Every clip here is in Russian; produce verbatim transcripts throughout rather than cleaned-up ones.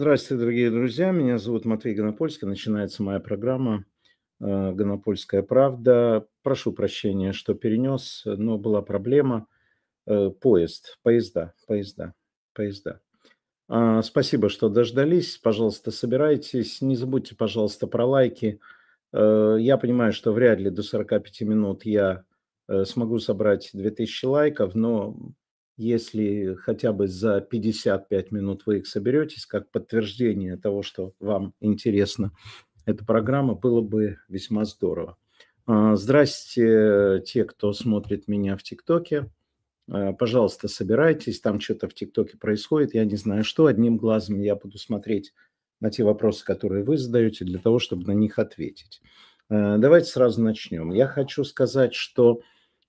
Здравствуйте, дорогие друзья. Меня зовут Матвей Гонопольский. Начинается моя программа э, «Гонопольская правда». Прошу прощения, что перенес, но была проблема. Э, Поезд, поезда, поезда, поезда. А, Спасибо, что дождались. Пожалуйста, собирайтесь. Не забудьте, пожалуйста, про лайки. Э, Я понимаю, что вряд ли до сорока пяти минут я э, смогу собрать две тысячи лайков, но если хотя бы за пятьдесят пять минут вы их соберетесь, как подтверждение того, что вам интересна эта программа, было бы весьма здорово. А, Здрасте, те, кто смотрит меня в ТикТоке. Э, Пожалуйста, собирайтесь, там что-то в ТикТоке происходит, я не знаю что. Одним глазом я буду смотреть на те вопросы, которые вы задаете, для того, чтобы на них ответить. Э, Давайте сразу начнем. Я хочу сказать, что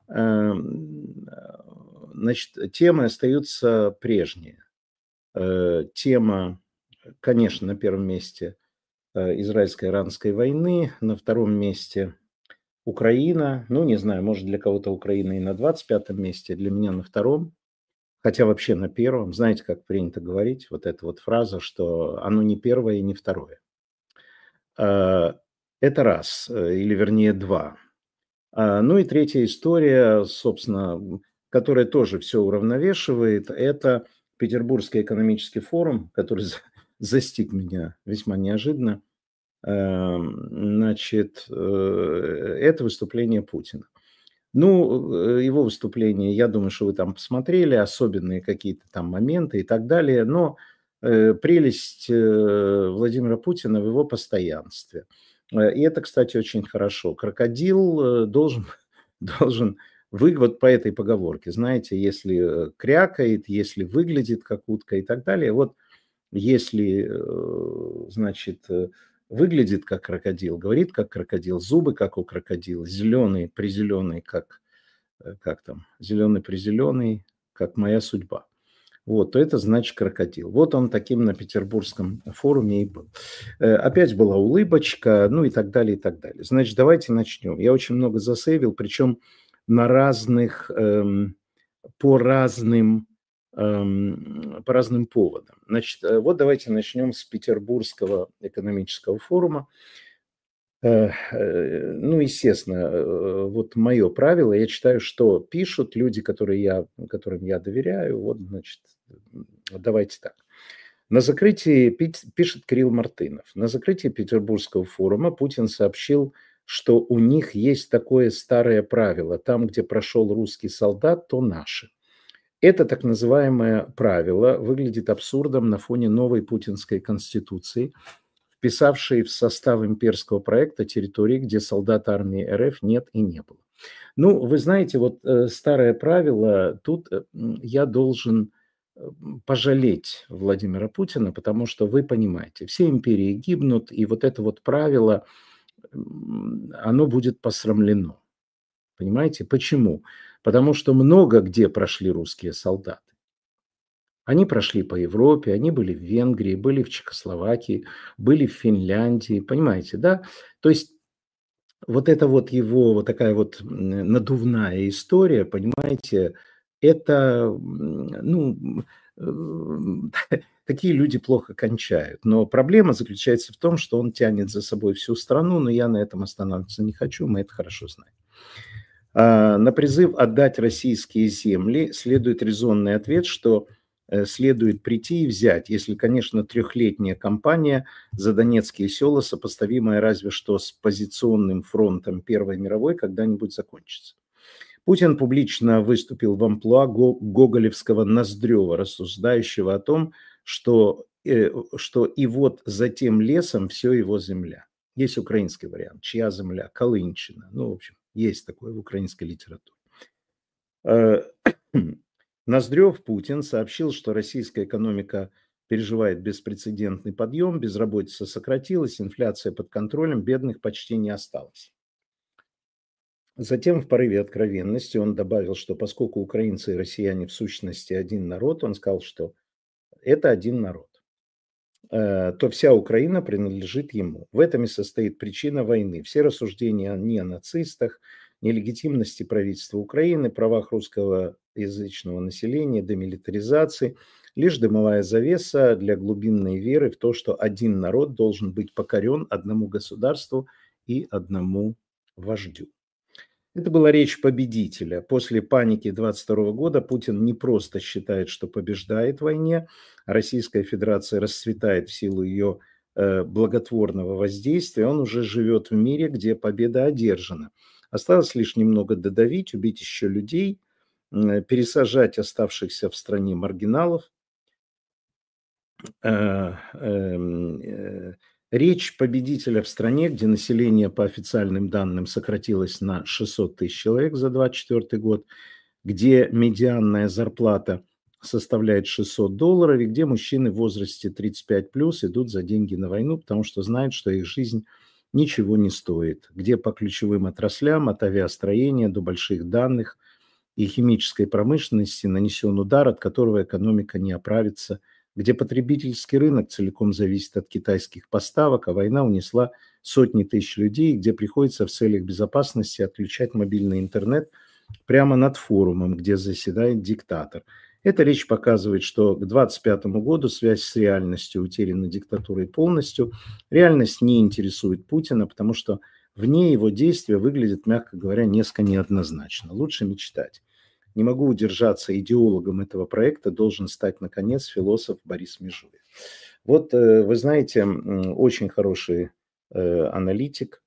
эм, э, значит, темы остаются прежние. Э, Тема, конечно, на первом месте э, израильско-иранской войны, на втором месте Украина. Ну, не знаю, может, для кого-то Украина и на двадцать пятом месте, для меня на втором. Хотя вообще на первом, знаете, как принято говорить, вот эта вот фраза, что оно не первое и не второе. А, Это раз, э, или вернее два. А, Ну и третья история, собственно, м, которая тоже все уравновешивает, это Петербургский экономический форум, который за- застиг меня весьма неожиданно. Эм, Значит, э, это выступление Путина. Ну, э, его выступление, я думаю, что вы там посмотрели, особенные какие-то там моменты и так далее, но э, прелесть э, Владимира Путина в его постоянстве. Э, И это, кстати, очень хорошо. Крокодил э, должен, должен вы вот по этой поговорке, знаете, если э, крякает, если выглядит как утка и так далее, вот если, э, значит, э, выглядит как крокодил, говорит как крокодил, зубы как у крокодила, зеленый, призеленый, как, э, как там, зеленый, призеленый, как моя судьба. Вот, то это значит крокодил. Вот он таким на Петербургском форуме и был. Э, Опять была улыбочка, ну и так далее, и так далее. Значит, давайте начнем. Я очень много засейвил, причем на разных, эм, по разным, эм, по разным поводам. Значит, э, вот давайте начнем с Петербургского экономического форума. Э, э, Ну, естественно, э, вот мое правило, я считаю, что пишут люди, которые я, которым я доверяю, вот, значит, м, давайте так. На закрытии, пит- пишет Кирилл Мартынов, на закрытии Петербургского форума Путин сообщил, что у них есть такое старое правило, там, где прошел русский солдат, то наши. Это так называемое правило выглядит абсурдом на фоне новой путинской конституции, вписавшей в состав имперского проекта территории, где солдат армии РФ нет и не было. Ну, вы знаете, вот э, старое правило, тут э, м, я должен э, м, пожалеть Владимира Путина, потому что вы понимаете, все империи гибнут, и вот это вот правило, м, оно будет посрамлено. Понимаете? Почему? Потому что много где прошли русские солдаты. Они прошли по Европе, они были в Венгрии, были в Чехословакии, были в Финляндии, понимаете, да? То есть вот это вот его вот такая вот м, надувная история, понимаете, это, м, ну, м, такие люди плохо кончают. Но проблема заключается в том, что он тянет за собой всю страну, но я на этом останавливаться не хочу, мы это хорошо знаем. А, На призыв отдать российские земли следует резонный ответ, что э, следует прийти и взять, если, конечно, трехлетняя кампания за донецкие села, сопоставимая разве что с позиционным фронтом Первой мировой, когда-нибудь закончится. Путин публично выступил в амплуа го- гоголевского Ноздрева, рассуждающего о том, что, э, что и вот за тем лесом все его земля. Есть украинский вариант. Чья земля? Колынчина. Ну, в общем, есть такое в украинской литературе. Э, Ноздрев Путин сообщил, что российская экономика переживает беспрецедентный подъем, безработица сократилась, инфляция под контролем, бедных почти не осталось. Затем в порыве откровенности он добавил, что поскольку украинцы и россияне в сущности один народ, он сказал, что это один народ, э, то вся Украина принадлежит ему. В этом и состоит причина войны. Все рассуждения не о нацистах, нелегитимности правительства Украины, правах русского язычного населения, демилитаризации, лишь дымовая завеса для глубинной веры в то, что один народ должен быть покорен одному государству и одному вождю. Это была речь победителя. После паники двадцать второго года Путин не просто считает, что побеждает в войне, а Российская Федерация расцветает в силу ее э, благотворного воздействия. Он уже живет в мире, где победа одержана. Осталось лишь немного додавить, убить еще людей, э, пересажать оставшихся в стране маргиналов. Э, эм, э, Речь победителя в стране, где население по официальным данным сократилось на шестьсот тысяч человек за двадцать четвёртый год, где медианная зарплата составляет шестьсот долларов, и где мужчины в возрасте тридцать пять плюс идут за деньги на войну, потому что знают, что их жизнь ничего не стоит, где по ключевым отраслям, от авиастроения до больших данных и химической промышленности нанесен удар, от которого экономика не оправится, где потребительский рынок целиком зависит от китайских поставок, а война унесла сотни тысяч людей, где приходится в целях безопасности отключать мобильный интернет прямо над форумом, где заседает диктатор. Эта речь показывает, что к двадцать пятому году связь с реальностью утеряна диктатурой полностью. Реальность не интересует Путина, потому что в ней его действия выглядят, мягко говоря, несколько неоднозначно. Лучше мечтать. Не могу удержаться, идеологом этого проекта должен стать, наконец, философ Борис Межуев. Вот, вы знаете, очень хороший аналитик,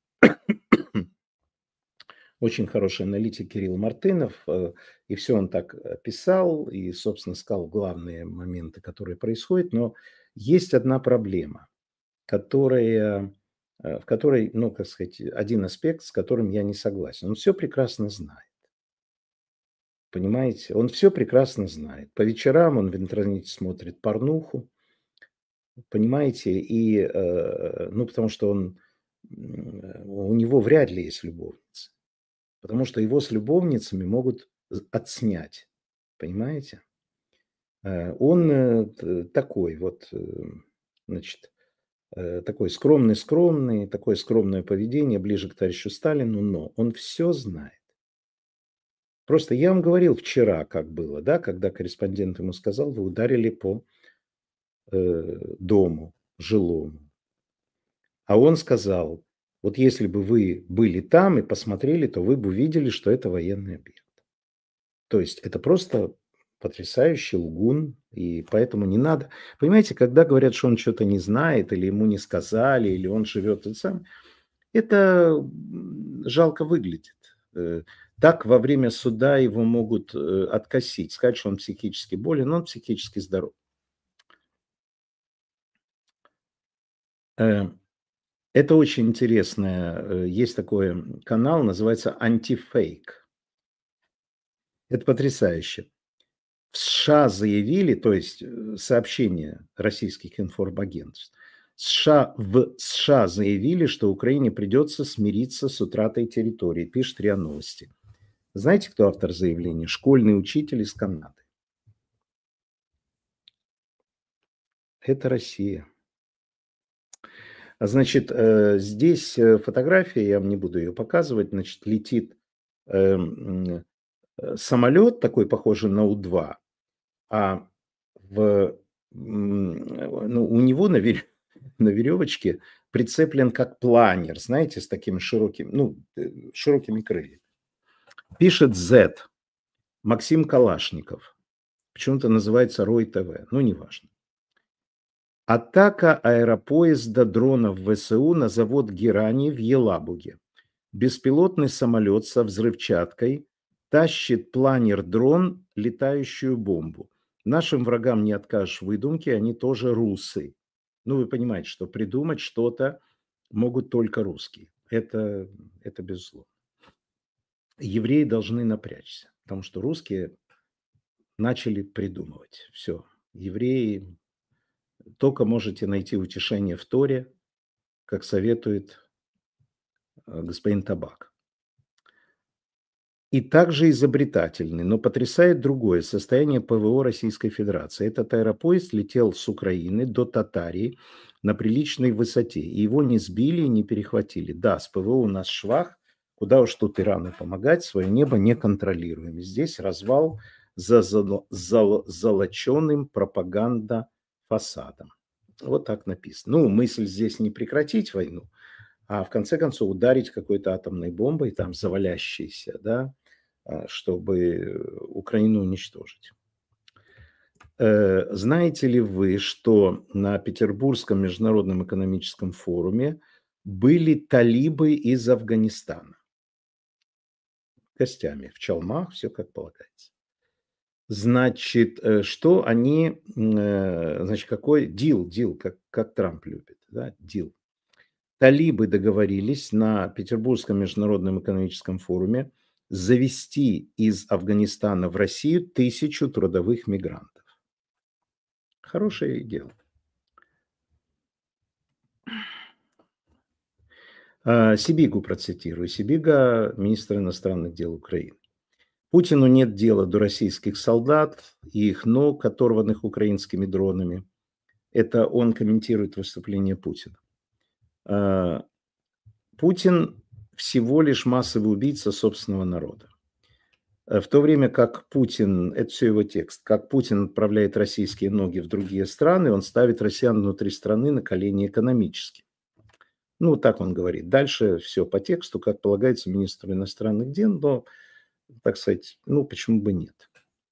очень хороший аналитик Кирилл Мартынов, и все он так описал, и, собственно, сказал главные моменты, которые происходят, но есть одна проблема, которая, в которой, ну, как сказать, один аспект, с которым я не согласен. Он все прекрасно знает. Понимаете, он все прекрасно знает. По вечерам он в интернете смотрит порнуху, понимаете, и, э, ну, потому что он, у него вряд ли есть любовница, потому что его с любовницами могут отснять, понимаете? Э, Он э, такой вот, э, значит, э, такой скромный-скромный, такое скромное поведение, ближе к товарищу Сталину, но он все знает. Просто я вам говорил вчера, как было, да, когда корреспондент ему сказал, вы ударили по э, дому жилому. А он сказал, вот если бы вы были там и посмотрели, то вы бы увидели, что это военный объект. То есть это просто потрясающий лгун, и поэтому не надо. Понимаете, когда говорят, что он что-то не знает, или ему не сказали, или он живет это сам, это жалко выглядит. Так во время суда его могут откосить, сказать, что он психически болен, но он психически здоров. Это очень интересное. Есть такой канал, называется «Антифейк». Это потрясающе. В США заявили, то есть сообщение российских информагентств, США, в США заявили, что Украине придется смириться с утратой территории, пишет РИА Новости. Знаете, кто автор заявления? Школьный учитель из Канады. Это Россия. Значит, здесь фотография, я вам не буду ее показывать, значит, летит самолет, такой похожий на У два, а в, ну, у него на, вере, на веревочке прицеплен как планер, знаете, с такими широкими, ну, широкими крыльями. Пишет Z, Максим Калашников. Почему-то называется Рой ТВ, ну, неважно. Атака аэропоезда дронов ВСУ на завод Герани в Елабуге. Беспилотный самолет со взрывчаткой тащит планер-дрон, летающую бомбу. Нашим врагам не откажешь в выдумке, они тоже русы. Ну, вы понимаете, что придумать что-то могут только русские. Это, это безусловно. Евреи должны напрячься, потому что русские начали придумывать. Все. Евреи, только можете найти утешение в Торе, как советует господин Табак. И также изобретательный, но потрясает другое состояние ПВО Российской Федерации. Этот аэропоезд летел с Украины до Татарии на приличной высоте. И его не сбили, не перехватили. Да, с ПВО у нас швах. Куда уж тут Ирану помогать, свое небо не контролируем. Здесь развал за зало- зало- золоченым пропаганда-фасадом. Вот так написано. Ну, мысль здесь не прекратить войну, а в конце концов ударить какой-то атомной бомбой, там, завалящейся, да, а, чтобы Украину уничтожить. Э, Знаете ли вы, что на Петербургском международном экономическом форуме были талибы из Афганистана? Гостями, в чалмах, все как полагается. Значит, э, что они, м, э, значит, какой дил, дил, как, как Трамп любит, да, дил. Талибы договорились на Петербургском международном экономическом форуме завести из Афганистана в Россию тысячу трудовых мигрантов. Хорошее дело. А, Сибигу процитирую. Сибига, министр иностранных дел Украины. Путину нет дела до российских солдат и их ног, оторванных украинскими дронами. Это он комментирует выступление Путина. А, Путин всего лишь массовый убийца собственного народа. В то время как Путин, это все его текст, как Путин отправляет российские ноги в другие страны, он ставит россиян внутри страны на колени экономически. Ну, так он говорит. Дальше все по тексту, как полагается министру иностранных дел, но, так сказать, ну, почему бы нет.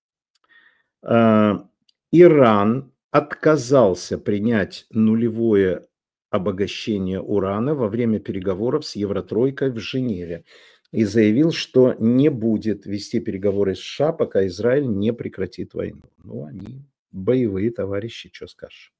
А, Иран отказался принять нулевое обогащение урана во время переговоров с Евротройкой в Женеве и заявил, что не будет вести переговоры с США, пока Израиль не прекратит войну. Ну, они боевые товарищи, что скажешь.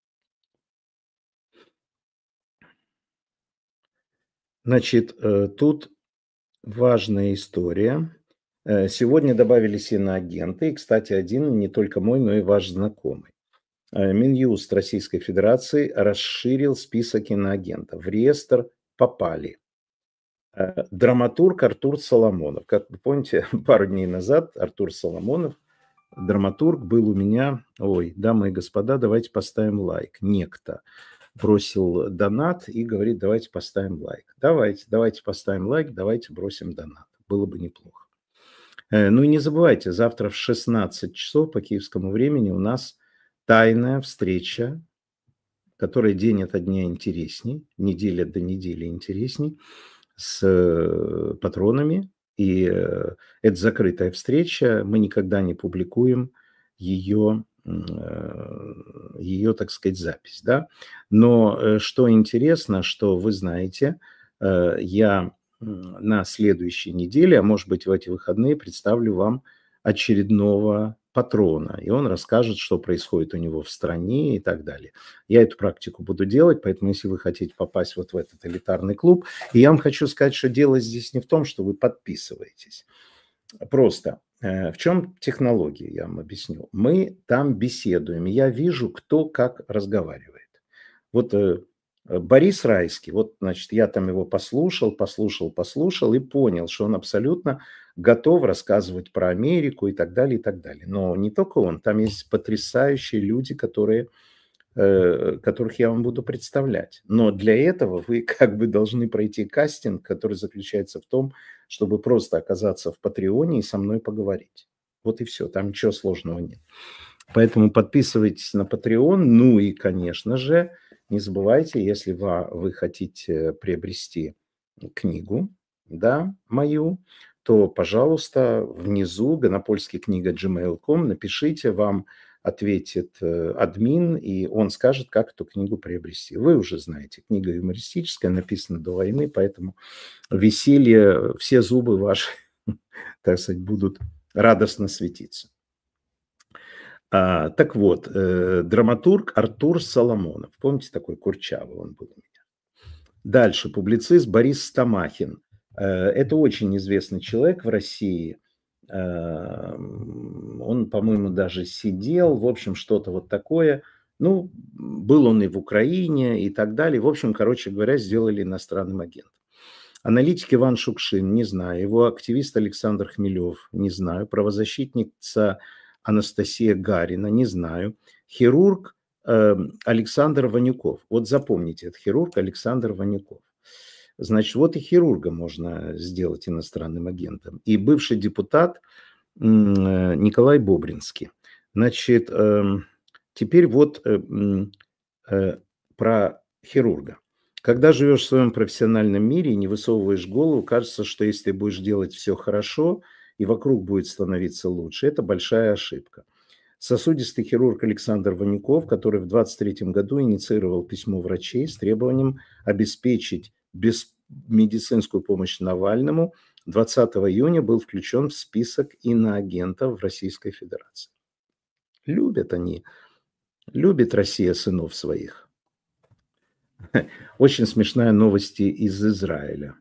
Значит, э, тут важная история. Э, Сегодня добавились иноагенты. И, кстати, один не только мой, но и ваш знакомый. Э, Минюст Российской Федерации расширил список иноагентов. В реестр попали э, драматург Артур Соломонов. Как вы помните, пару дней назад Артур Соломонов, драматург, был у меня. Ой, дамы и господа, давайте поставим лайк. Некто бросил донат и говорит, давайте поставим лайк. Давайте, давайте поставим лайк, давайте бросим донат. Было бы неплохо. Э, Ну и не забывайте, завтра в шестнадцать часов по киевскому времени у нас тайная встреча, которая день ото дня интересней, неделя до недели интересней, с э, патронами. И э, это закрытая встреча, мы никогда не публикуем ее, ее, так сказать, запись. Да? Но э, что интересно, что вы знаете, э, я м, на следующей неделе, а может быть в эти выходные, представлю вам очередного патрона, и он расскажет, что происходит у него в стране и так далее. Я эту практику буду делать, поэтому если вы хотите попасть вот в этот элитарный клуб, и я вам хочу сказать, что дело здесь не в том, что вы подписываетесь. Просто э, в чем технология, я вам объясню. Мы там беседуем, и я вижу, кто как разговаривает. Вот э, Борис Райский, вот, значит, я там его послушал, послушал, послушал и понял, что он абсолютно готов рассказывать про Америку и так далее, и так далее. Но не только он, там есть потрясающие люди, которые, э, которых я вам буду представлять. Но для этого вы как бы должны пройти кастинг, который заключается в том, чтобы просто оказаться в Патреоне и со мной поговорить. Вот и все, там ничего сложного нет. Поэтому подписывайтесь на Patreon. Ну и, конечно же, не забывайте, если вы, вы хотите приобрести книгу, да, мою, то, пожалуйста, внизу гонопольский книга джи мейл точка ком напишите, вам ответит э, админ, и он скажет, как эту книгу приобрести. Вы уже знаете, книга юмористическая, написана до войны, поэтому веселье, все зубы ваши, так сказать, будут радостно светиться. А, так вот, э, драматург Артур Соломонов. Помните, такой курчавый он был у меня. Дальше, публицист Борис Стамахин. Э, это очень известный человек в России. Э, он, по-моему, даже сидел, в общем, что-то вот такое. Ну, был он и в Украине и так далее. В общем, короче говоря, сделали иностранным агентом. Аналитик Иван Шукшин, не знаю. Его активист Александр Хмелев, не знаю. Правозащитница Анастасия Гарина, не знаю. Хирург э, Александр Ванюков. Вот запомните, это хирург Александр Ванюков. Значит, вот и хирурга можно сделать иностранным агентом. И бывший депутат М, э, Николай Бобринский. Значит, эм, теперь вот, э, м, э, про хирурга. Когда живешь в своем профессиональном мире и не высовываешь голову, кажется, что если ты будешь делать все хорошо и вокруг будет становиться лучше, это большая ошибка. Сосудистый хирург Александр Ванюков, который в двадцать третьем году инициировал письмо врачей с требованием обеспечить без медицинскую помощь Навальному, двадцатого июня был включен в список иноагентов в Российской Федерации. Любят они, любит Россия сынов своих. Очень смешная новость из Израиля.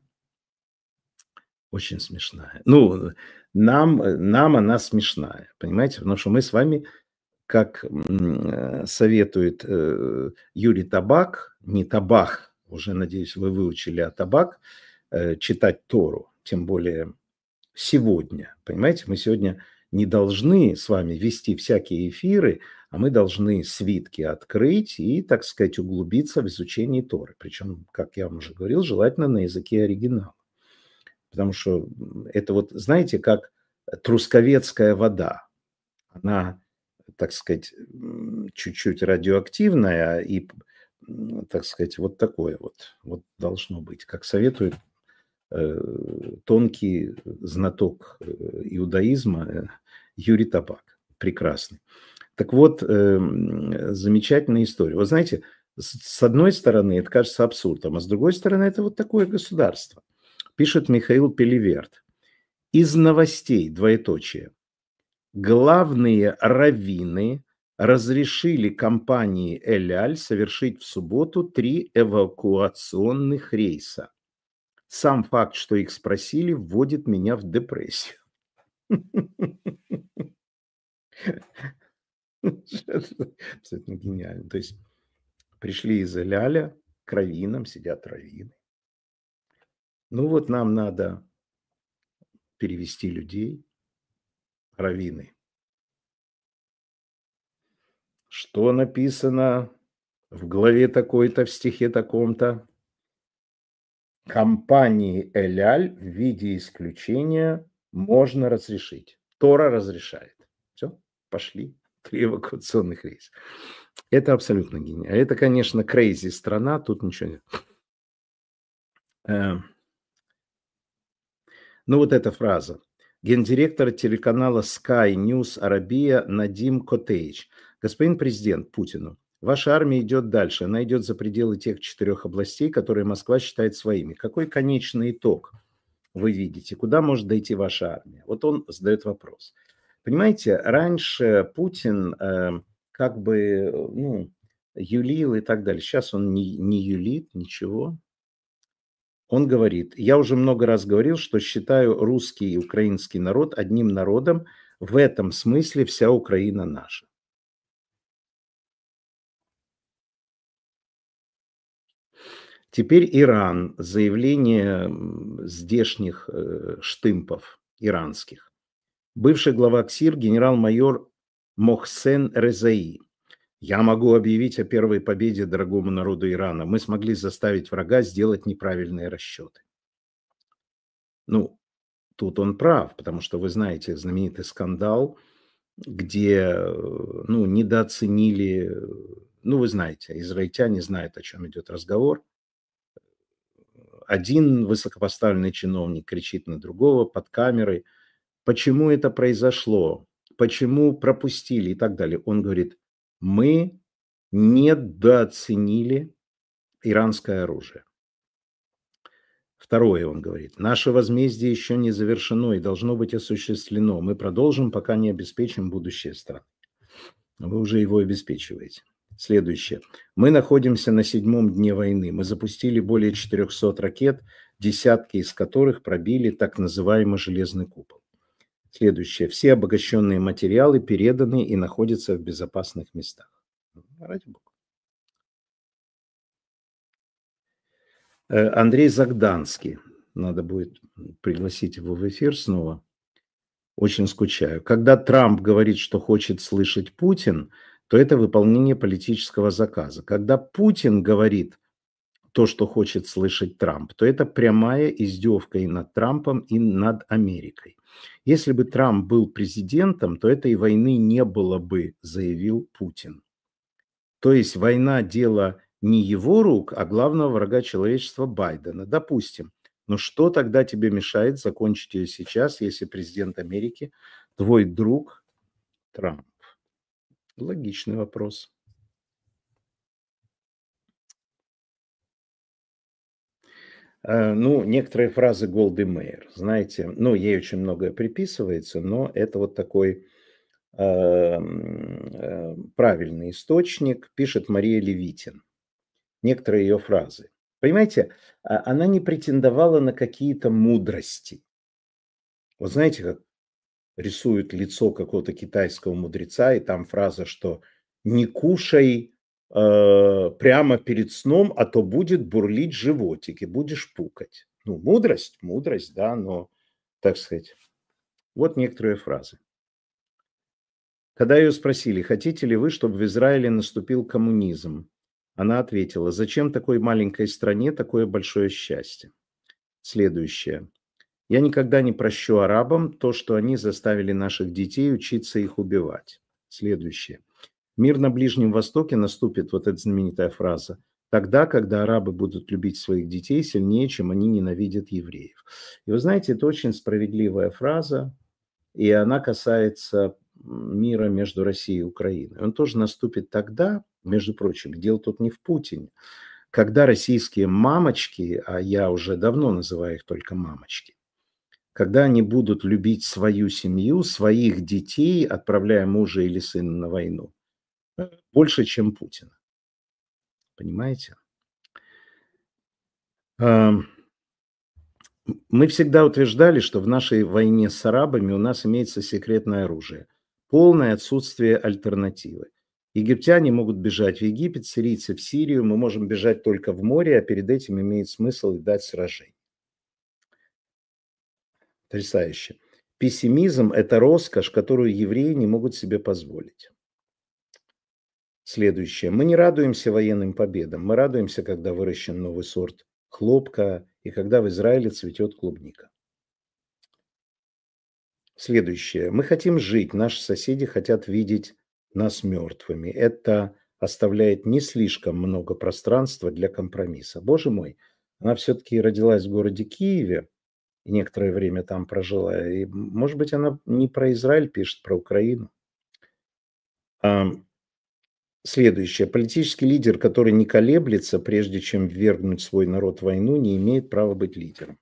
Очень смешная. Ну, нам, нам она смешная, понимаете? Потому что мы с вами, как м, э, советует э, Юрий Табак, не Табах, уже, надеюсь, вы выучили, а Табак, э, читать Тору, тем более сегодня. Понимаете, мы сегодня не должны с вами вести всякие эфиры, а мы должны свитки открыть и, так сказать, углубиться в изучение Торы. Причем, как я вам уже говорил, желательно на языке оригинала. Потому что это вот, знаете, как трускавецкая вода. Она, так сказать, чуть-чуть радиоактивная и, так сказать, вот такое вот, вот должно быть, как советует э, тонкий знаток э, иудаизма э, Юрий Табак. Прекрасный. Так вот, э, замечательная история. Вы знаете, с одной стороны, это кажется абсурдом, а с другой стороны, это вот такое государство. Пишет Михаил Пелеверт. Из новостей, двоеточие. Главные раввины разрешили компании «Эль-Аль» совершить в субботу три эвакуационных рейса. Сам факт, что их спросили, вводит меня в депрессию. Абсолютно гениально. То есть пришли из Эль-Аля к раввинам, сидят раввины. Ну вот нам надо перевести людей, раввины. Что написано в главе такой-то, в стихе таком-то? Компании Эль-Аль в виде исключения можно разрешить. Тора разрешает. Все, пошли. Три эвакуационных рейса. Это абсолютно гениально. Это, конечно, крейзи страна, тут ничего нет. Э, Ну вот эта фраза. Гендиректор телеканала Sky News Арабия Надим Котейч. Господин президент, Путину, ваша армия идет дальше. Она идет за пределы тех четырех областей, которые Москва считает своими. Какой конечный итог вы видите? Куда может дойти ваша армия? Вот он задает вопрос. Понимаете, раньше Путин э, как бы, ну, юлил и так далее. Сейчас он не, не юлит, ничего. Он говорит, я уже много раз говорил, что считаю русский и украинский народ одним народом. В этом смысле вся Украина наша. Теперь Иран. Заявление м, здешних э, штымпов иранских. Бывший глава КСИР генерал-майор Мохсен Резаи. Я могу объявить о первой победе дорогому народу Ирана. Мы смогли заставить врага сделать неправильные расчеты. Ну, тут он прав, потому что вы знаете знаменитый скандал, где, э, ну, недооценили, э, ну, вы знаете, израильтяне знают, о чем идет разговор. Один высокопоставленный чиновник кричит на другого под камерой. Почему это произошло? Почему пропустили и так далее? Он говорит, мы недооценили иранское оружие. Второе, он говорит, наше возмездие еще не завершено и должно быть осуществлено. Мы продолжим, пока не обеспечим будущее страны. Вы уже его обеспечиваете. Следующее. Мы находимся на седьмом дне войны. Мы запустили более четырехсот ракет, десятки из которых пробили так называемый железный купол. Следующее. Все обогащенные материалы переданы и находятся в безопасных местах. Ради бога. Андрей Загданский. Надо будет пригласить его в эфир снова. Очень скучаю. Когда Трамп говорит, что хочет слышать Путин, то это выполнение политического заказа. Когда Путин говорит то, что хочет слышать Трамп, то это прямая издевка и над Трампом, и над Америкой. Если бы Трамп был президентом, то этой войны не было бы, заявил Путин. То есть война – дело не его рук, а главного врага человечества Байдена. Допустим. Но что тогда тебе мешает закончить ее сейчас, если президент Америки твой друг Трамп? Логичный вопрос. Э, ну, некоторые фразы Голды Меир, знаете, ну, ей очень многое приписывается, но это вот такой эм, э, правильный источник, пишет Мария Левитин. Некоторые ее фразы. Понимаете, а, она не претендовала на какие-то мудрости. Вот знаете, как рисуют лицо какого-то китайского мудреца, и там фраза, что не кушай э, прямо перед сном, а то будет бурлить животик, и будешь пукать. Ну, мудрость, мудрость, да, но, так сказать, вот некоторые фразы. Когда ее спросили, хотите ли вы, чтобы в Израиле наступил коммунизм, она ответила, зачем такой маленькой стране такое большое счастье? Следующее. Я никогда не прощу арабам то, что они заставили наших детей учиться их убивать. Следующее. Мир на Ближнем Востоке наступит, вот эта знаменитая фраза, тогда, когда арабы будут любить своих детей сильнее, чем они ненавидят евреев. И вы знаете, это очень справедливая фраза, и она касается мира между Россией и Украиной. Он тоже наступит тогда, между прочим, дело тут не в Путине, когда российские мамочки, а я уже давно называю их только мамочки, когда они будут любить свою семью, своих детей, отправляя мужа или сына на войну, больше, чем Путина. Понимаете? Мы всегда утверждали, что в нашей войне с арабами у нас имеется секретное оружие. Полное отсутствие альтернативы. Египтяне могут бежать в Египет, сирийцы в Сирию, мы можем бежать только в море, а перед этим имеет смысл и дать сражение. Потрясающе. Пессимизм – это роскошь, которую евреи не могут себе позволить. Следующее. Мы не радуемся военным победам. Мы радуемся, когда выращен новый сорт хлопка и когда в Израиле цветет клубника. Следующее. Мы хотим жить. Наши соседи хотят видеть нас мертвыми. Это оставляет не слишком много пространства для компромисса. Боже мой, она все-таки родилась в городе Киеве и некоторое время там прожила. И, может быть, она не про Израиль пишет, про Украину. Следующее. Политический лидер, который не колеблется, прежде чем ввергнуть свой народ в войну, не имеет права быть лидером.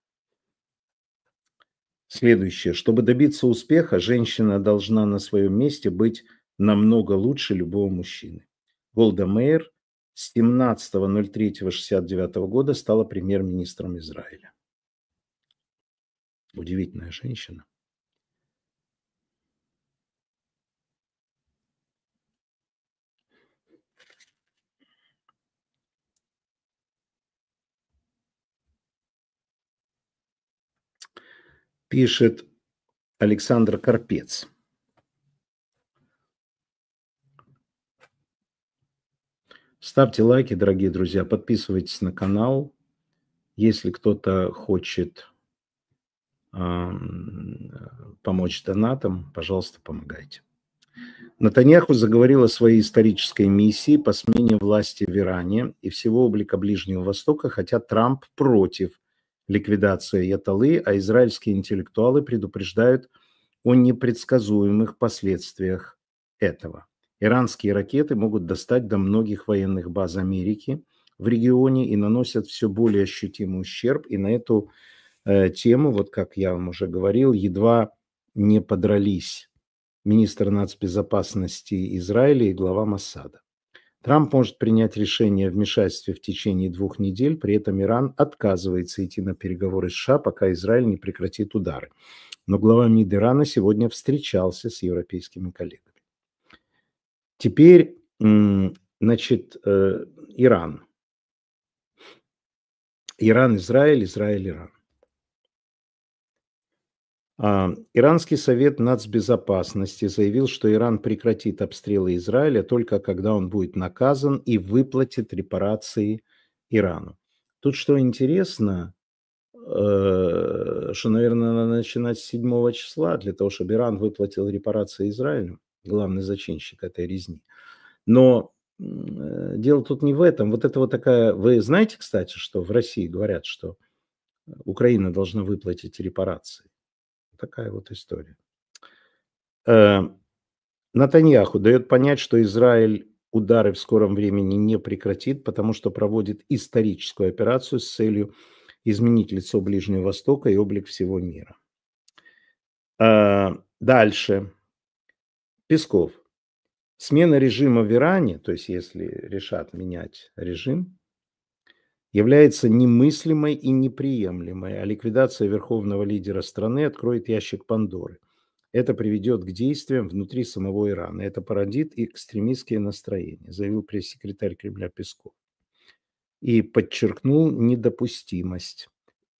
Следующее. Чтобы добиться успеха, женщина должна на своем месте быть намного лучше любого мужчины. Голда Меир с семнадцатого ноль третьего шестьдесят девятого года стала премьер-министром Израиля. Удивительная женщина. Пишет Александр Карпец. Ставьте лайки, дорогие друзья, подписывайтесь на канал. Если кто-то хочет э, помочь донатам, пожалуйста, помогайте. Нетаньяху заговорил о своей исторической миссии по смене власти в Иране и всего облика Ближнего Востока, хотя Трамп против ликвидации Аятоллы, а израильские интеллектуалы предупреждают о непредсказуемых последствиях этого. Иранские ракеты могут достать до многих военных баз Америки в регионе и наносят все более ощутимый ущерб. И на эту э, тему, вот как я вам уже говорил, едва не подрались министр нацбезопасности Израиля и глава Моссада. Трамп может принять решение о вмешательстве в течение двух недель, при этом Иран отказывается идти на переговоры с США, пока Израиль не прекратит удары. Но глава МИД Ирана сегодня встречался с европейскими коллегами. Теперь, значит, Иран. Иран, Израиль, Израиль, Иран. Иранский совет нацбезопасности заявил, что Иран прекратит обстрелы Израиля только когда он будет наказан и выплатит репарации Ирану. Тут что интересно, э, что, наверное, надо начинать с седьмого числа для того, чтобы Иран выплатил репарации Израилю, главный зачинщик этой резни. Но м, э, дело тут не в этом. Вот это вот такая... Вы знаете, кстати, что в России говорят, что Украина должна выплатить репарации? Такая вот история. Э, Натаньяху дает понять, что Израиль удары в скором времени не прекратит, потому что проводит историческую операцию с целью изменить лицо Ближнего Востока и облик всего мира. А, Дальше. Песков. Смена режима в Иране, то есть если решат менять режим, является немыслимой и неприемлемой, а ликвидация верховного лидера страны откроет ящик Пандоры. Это приведет к действиям внутри самого Ирана. Это породит экстремистские настроения, заявил пресс-секретарь Кремля Песков. И подчеркнул недопустимость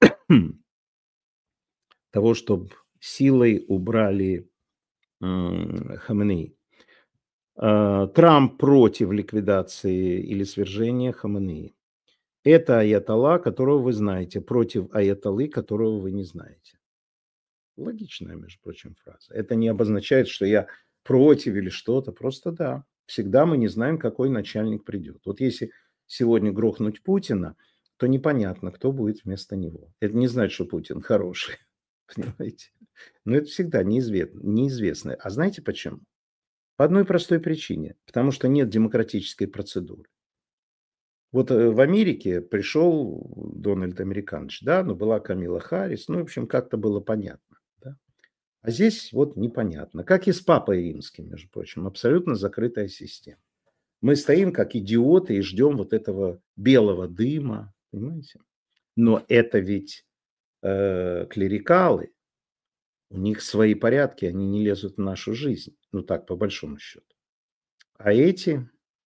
того, чтобы силой убрали м, Хаменеи. А, Трамп против ликвидации или свержения Хаменеи. Это аятолла, которого вы знаете, против аятоллы, которого вы не знаете. Логичная, между прочим, фраза. Это не обозначает, что я против или что-то. Просто да, всегда мы не знаем, какой начальник придет. Вот если сегодня грохнуть Путина, то непонятно, кто будет вместо него. Это не значит, что Путин хороший. Понимаете? Но это всегда неизвестно. неизвестно. А знаете почему? По одной простой причине. Потому что нет демократической процедуры. Вот э, в Америке пришел Дональд Американович, да, но была Камила Харрис, ну, в общем, как-то было понятно. Да? А здесь вот непонятно. Как и с Папой Римским, между прочим, абсолютно закрытая система. Мы стоим как идиоты и ждем вот этого белого дыма, понимаете? Но это ведь э, клерикалы, у них свои порядки, они не лезут в нашу жизнь, ну так, по большому счету. А эти...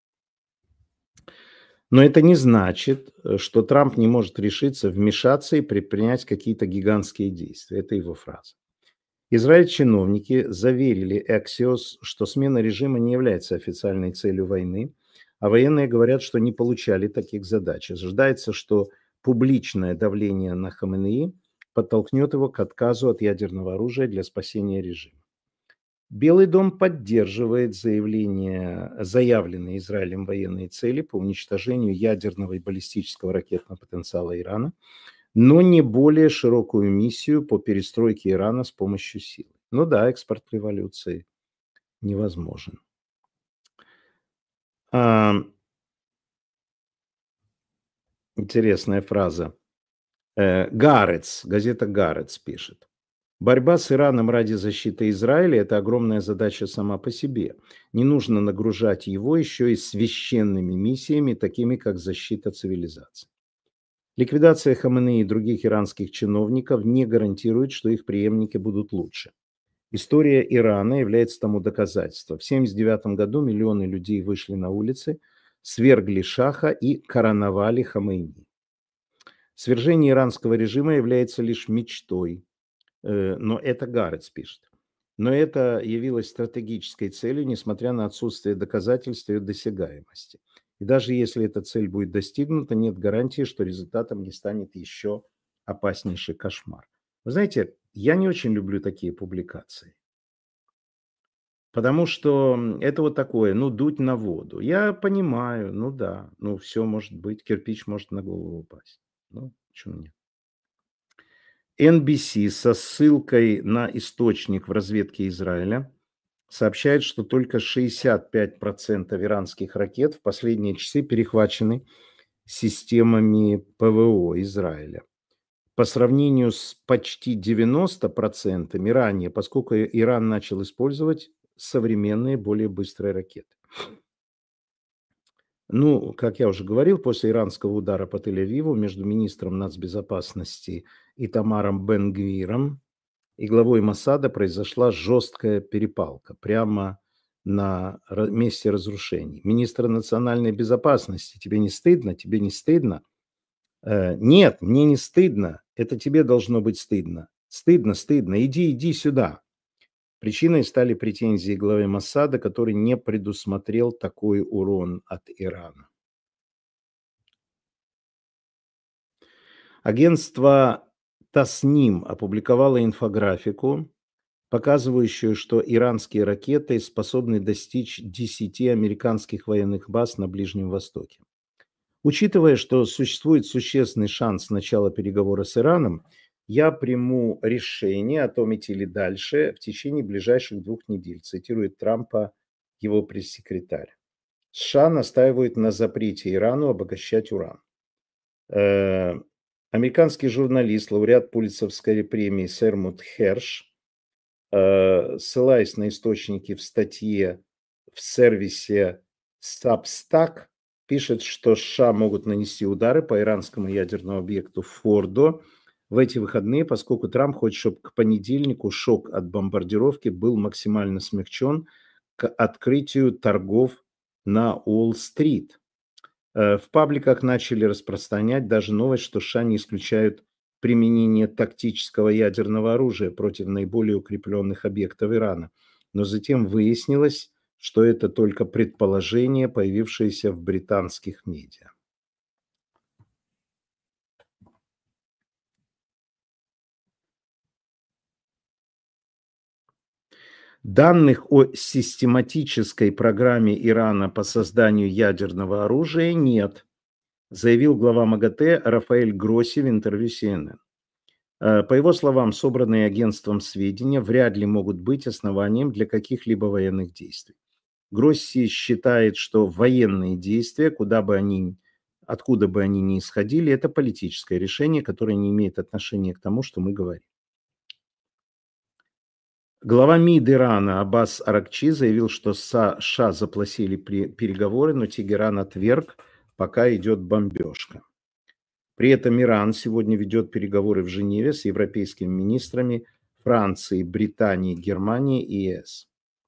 Но это не значит, э, что Трамп не может решиться вмешаться и предпринять какие-то гигантские действия. Это его фраза. Израиль чиновники заверили Axios, что смена режима не является официальной целью войны, а военные говорят, что не получали таких задач. Ожидается, что публичное давление на Хаменеи подтолкнет его к отказу от ядерного оружия для спасения режима. Белый дом поддерживает заявление, заявленные Израилем военные цели по уничтожению ядерного и баллистического ракетного потенциала Ирана, но не более широкую миссию по перестройке Ирана с помощью силы. Ну да, экспорт революции невозможен. А, интересная фраза. Э, Гарец, газета Гарец пишет. Борьба с Ираном ради защиты Израиля – это огромная задача сама по себе. Не нужно нагружать его еще и священными миссиями, такими как защита цивилизации. Ликвидация Хаменеи и других иранских чиновников не гарантирует, что их преемники будут лучше. История Ирана является тому доказательством. В тысяча девятьсот семьдесят девятом году миллионы людей вышли на улицы, свергли шаха и короновали Хамейни. Свержение иранского режима является лишь мечтой. Но это Гарец пишет. Но это явилось стратегической целью, несмотря на отсутствие доказательств ее досягаемости. И даже если эта цель будет достигнута, нет гарантии, что результатом не станет еще опаснейший кошмар. Вы знаете, я не очень люблю такие публикации. Потому что это вот такое, ну, дуть на воду. Я понимаю, ну да, ну все может быть, кирпич может на голову упасть. Ну, почему нет? эн би си со ссылкой на источник в разведке Израиля сообщает, что только шестьдесят пять процентов иранских ракет в последние часы перехвачены системами ПВО Израиля. По сравнению с почти девяноста процентами ранее, поскольку Иран начал использовать современные, более быстрые ракеты. Ну, как я уже говорил, после иранского удара по Тель-Авиву между министром нацбезопасности Итамаром Бен-Гвиром и главой Моссада произошла жесткая перепалка прямо на месте разрушений. Министр национальной безопасности, тебе не стыдно? Тебе не стыдно? Э, нет, мне не стыдно. Это тебе должно быть стыдно. Стыдно, стыдно. Иди, иди сюда. Причиной стали претензии главы Моссада, который не предусмотрел такой урон от Ирана. Агентство Тасним опубликовала инфографику, показывающую, что иранские ракеты способны достичь десяти американских военных баз на Ближнем Востоке. Учитывая, что существует существенный шанс начала переговоров с Ираном, я приму решение о том, идти ли дальше в течение ближайших двух недель, цитирует Трампа его пресс-секретарь. США настаивают на запрете Ирану обогащать уран. Э, Американский журналист, лауреат Пулитцеровской премии сэр Мут Херш, э, ссылаясь на источники в статье в сервисе Substack, пишет, что США могут нанести удары по иранскому ядерному объекту Фордо в эти выходные, поскольку Трамп хочет, чтобы к понедельнику шок от бомбардировки был максимально смягчен к открытию торгов на Уолл-стрит. В пабликах начали распространять даже новость, что США не исключают применение тактического ядерного оружия против наиболее укрепленных объектов Ирана. Но затем выяснилось, что это только предположение, появившееся в британских медиа. Данных о систематической программе Ирана по созданию ядерного оружия нет, заявил глава МАГАТЭ Рафаэль Гросси в интервью си эн эн. По его словам, собранные агентством сведения вряд ли могут быть основанием для каких-либо военных действий. Гросси считает, что военные действия, куда бы они, откуда бы они ни исходили, это политическое решение, которое не имеет отношения к тому, что мы говорим. Глава МИД Ирана Аббас Аракчи заявил, что США заплатили переговоры, но Тегеран отверг, пока идет бомбежка. При этом Иран сегодня ведет переговоры в Женеве с европейскими министрами Франции, Британии, Германии и е эс.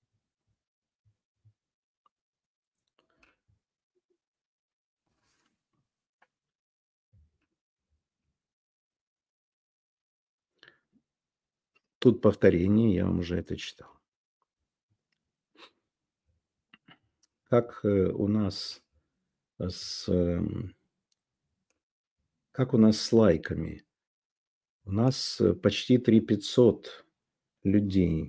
Тут повторение, я вам уже это читал. Как у нас с, как у нас с лайками? У нас почти три тысячи пятьсот людей.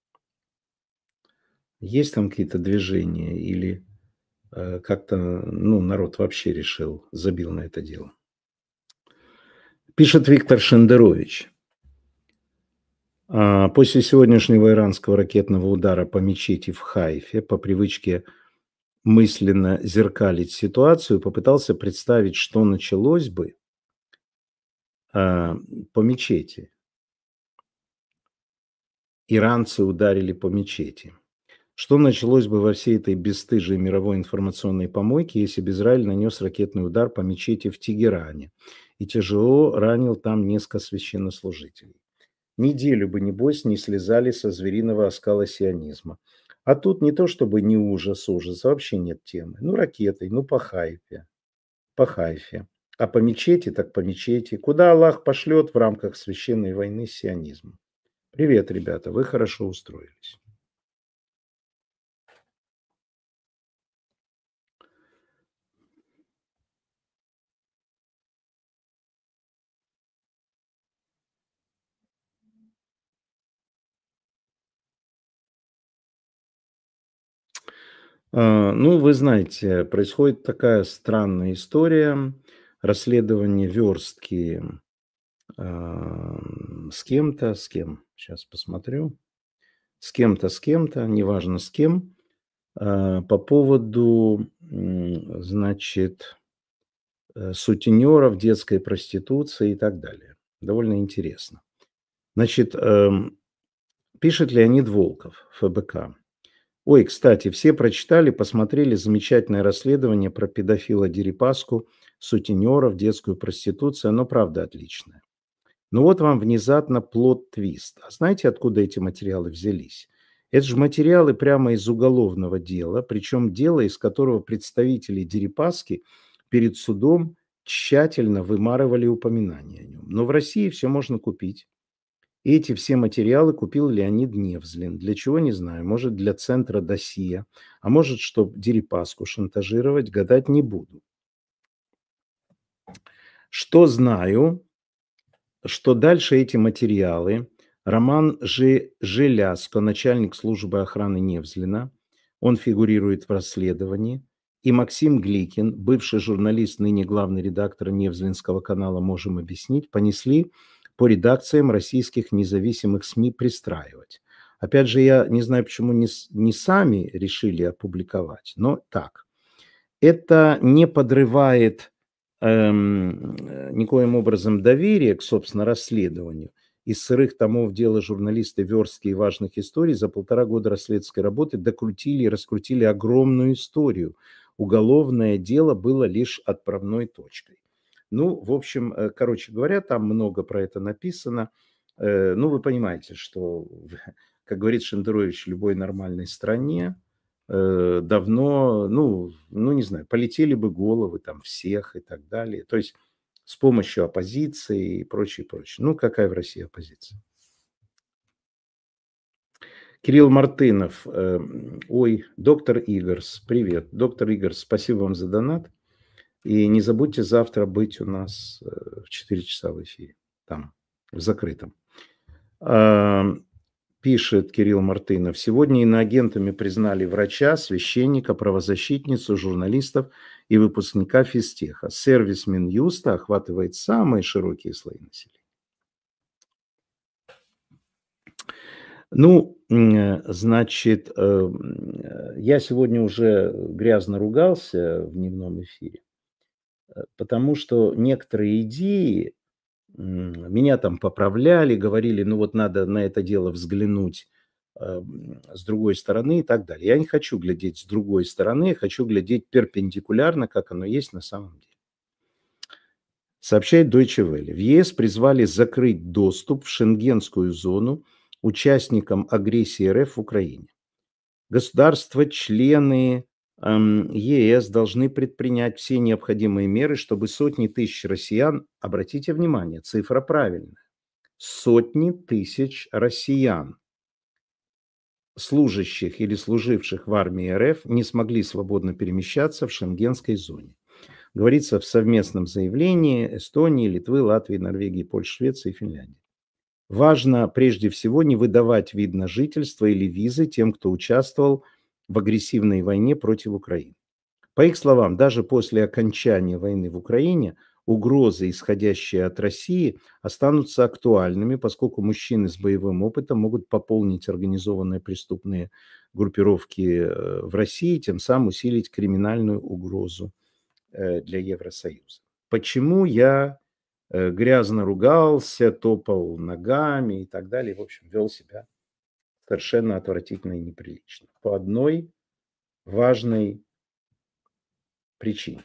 Есть там какие-то движения или как-то, ну, народ вообще решил, забил на это дело? Пишет Виктор Шендерович. После сегодняшнего иранского ракетного удара по мечети в Хайфе, по привычке мысленно зеркалить ситуацию, попытался представить, что началось бы по мечети. Иранцы ударили по мечети. Что началось бы во всей этой бесстыжей мировой информационной помойке, если бы Израиль нанес ракетный удар по мечети в Тегеране и тяжело ранил там несколько священнослужителей? Неделю бы, небось, не слезали со звериного оскала сионизма. А тут не то чтобы не ужас, ужас, вообще нет темы. Ну, ракетой, ну, по Хайфе, по Хайфе. А по мечети, так по мечети. Куда Аллах пошлет в рамках священной войны с сионизмом? Привет, ребята, вы хорошо устроились. Ну, вы знаете, происходит такая странная история. Расследование верстки с кем-то, с кем, сейчас посмотрю, с кем-то, с кем-то, неважно с кем, по поводу, значит, сутенеров, детской проституции и так далее. Довольно интересно. Значит, пишет Леонид Волков, эф бэ ка. Ой, кстати, все прочитали, посмотрели замечательное расследование про педофила Дерипаску, сутенеров, детскую проституцию. Оно, правда, отличное. Но вот вам внезапно плот-твист. А знаете, откуда эти материалы взялись? Это же материалы прямо из уголовного дела, причем дело, из которого представители Дерипаски перед судом тщательно вымарывали упоминания о нем. Но в России все можно купить. Эти все материалы купил Леонид Невзлин. Для чего, не знаю. Может, для центра досье. А может, чтобы Дерипаску шантажировать, гадать не буду. Что знаю, что дальше эти материалы Роман Жи Желязко, начальник службы охраны Невзлина, он фигурирует в расследовании, и Максим Гликин, бывший журналист, ныне главный редактор Невзлинского канала «Можем объяснить», понесли по редакциям российских независимых СМИ пристраивать. Опять же, я не знаю, почему не, с- не сами решили опубликовать, но так. Это не подрывает эм, э, никоим образом доверие к, собственно, расследованию. Из сырых томов дела журналисты верстки и важных историй за полтора года расследовательской работы докрутили и раскрутили огромную историю. Уголовное дело было лишь отправной точкой. Ну, в общем, э, короче говоря, там много про это написано. Э, Ну, вы понимаете, что, как говорит Шендерович, в любой нормальной стране э, давно, ну, ну, не знаю, полетели бы головы там всех и так далее. То есть с помощью оппозиции и прочее, прочее. Ну, какая в России оппозиция? Кирилл Мартынов. э, Ой, доктор Игорс, привет. Доктор Игорс, спасибо вам за донат. И не забудьте завтра быть у нас э, в четыре часа в эфире. Там, в закрытом. А, Пишет Кирилл Мартынов. Сегодня иноагентами признали врача, священника, правозащитницу, журналистов и выпускника физтеха. Сервис Минюста охватывает самые широкие слои населения. Ну, м, значит, э, м, э, я сегодня уже грязно ругался в дневном эфире, э, потому что некоторые идеи м, меня там поправляли, говорили, ну вот надо на это дело взглянуть эм, с другой стороны и так далее. Я не хочу глядеть с другой стороны, я хочу глядеть перпендикулярно, как оно есть на самом деле. Сообщает Deutsche Welle. В ЕС призвали закрыть доступ в шенгенскую зону участникам агрессии РФ в Украине. Государства-члены эм, ЕС должны предпринять все необходимые меры, чтобы сотни тысяч россиян, обратите внимание, цифра правильная, сотни тысяч россиян, служащих или служивших в армии РФ, не смогли свободно перемещаться в шенгенской зоне. Говорится в совместном заявлении Эстонии, Литвы, Латвии, Норвегии, Польши, Швеции и Финляндии. Важно прежде всего не выдавать вид на жительство или визы тем, кто участвовал в агрессивной войне против Украины. По их словам, даже после окончания войны в Украине угрозы, исходящие от России, останутся актуальными, поскольку мужчины с боевым опытом могут пополнить организованные преступные группировки э, в России, тем самым усилить криминальную угрозу э, для Евросоюза. Почему я э, грязно ругался, топал ногами и так далее, в общем, вел себя совершенно отвратительно и неприлично? По одной важной причине.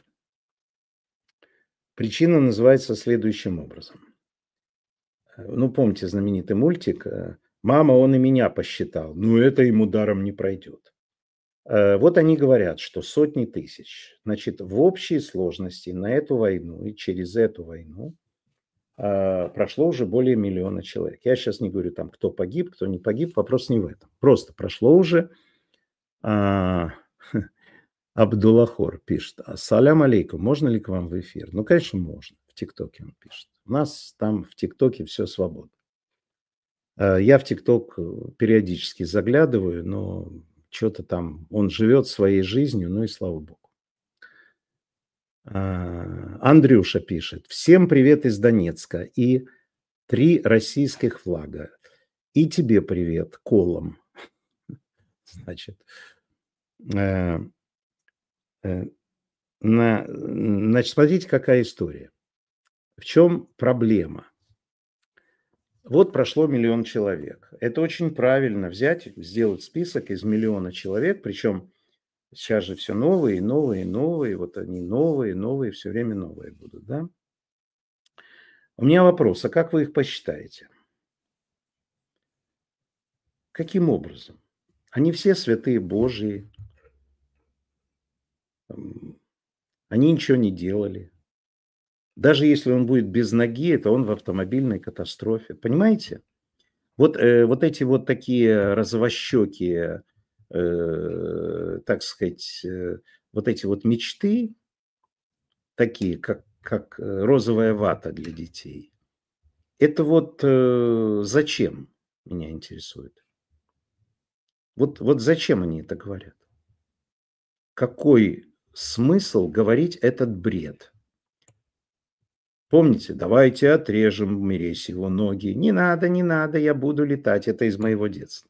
Причина называется следующим образом. Э, Ну, помните знаменитый мультик э, «Мама, он и меня посчитал». Ну, это ему даром не пройдет. Э, Вот они говорят, что сотни тысяч. Значит, в общей сложности на эту войну и через эту войну а, прошло уже более миллиона человек. Я сейчас не говорю там, кто погиб, кто не погиб, вопрос не в этом. Просто прошло уже а, Абдуллахор пишет: «Ассалям алейкум, можно ли к вам в эфир?» Ну, конечно, можно. В ТикТоке он пишет. У нас там в ТикТоке все свободно. Э, Я в ТикТок э, периодически заглядываю, но что-то там он живет своей жизнью, ну и слава богу. А, Андрюша пишет: «Всем привет из Донецка и три российских флага. И тебе привет, колом». Значит, э, э, на, значит, смотрите, какая история. В чем проблема? Вот прошло миллион человек. Это очень правильно взять, сделать список из миллиона человек, причем сейчас же все новые, новые, новые, вот они новые, новые, все время новые будут, да? У меня вопрос, а как вы их посчитаете? Каким образом? Они все святые Божьи, м, они ничего не делали. Даже если он будет без ноги, это он в автомобильной катастрофе. Понимаете? Вот, э, вот эти вот такие розовощекие, э, так сказать, э, вот эти вот мечты, такие, как, как э, розовая вата для детей, Это вот, э, зачем, меня интересует? Вот вот зачем они это говорят? Какой смысл говорить этот бред? Помните: "Давайте отрежем Мересьеву ноги". Не надо, не надо, я буду летать. Это из моего детства.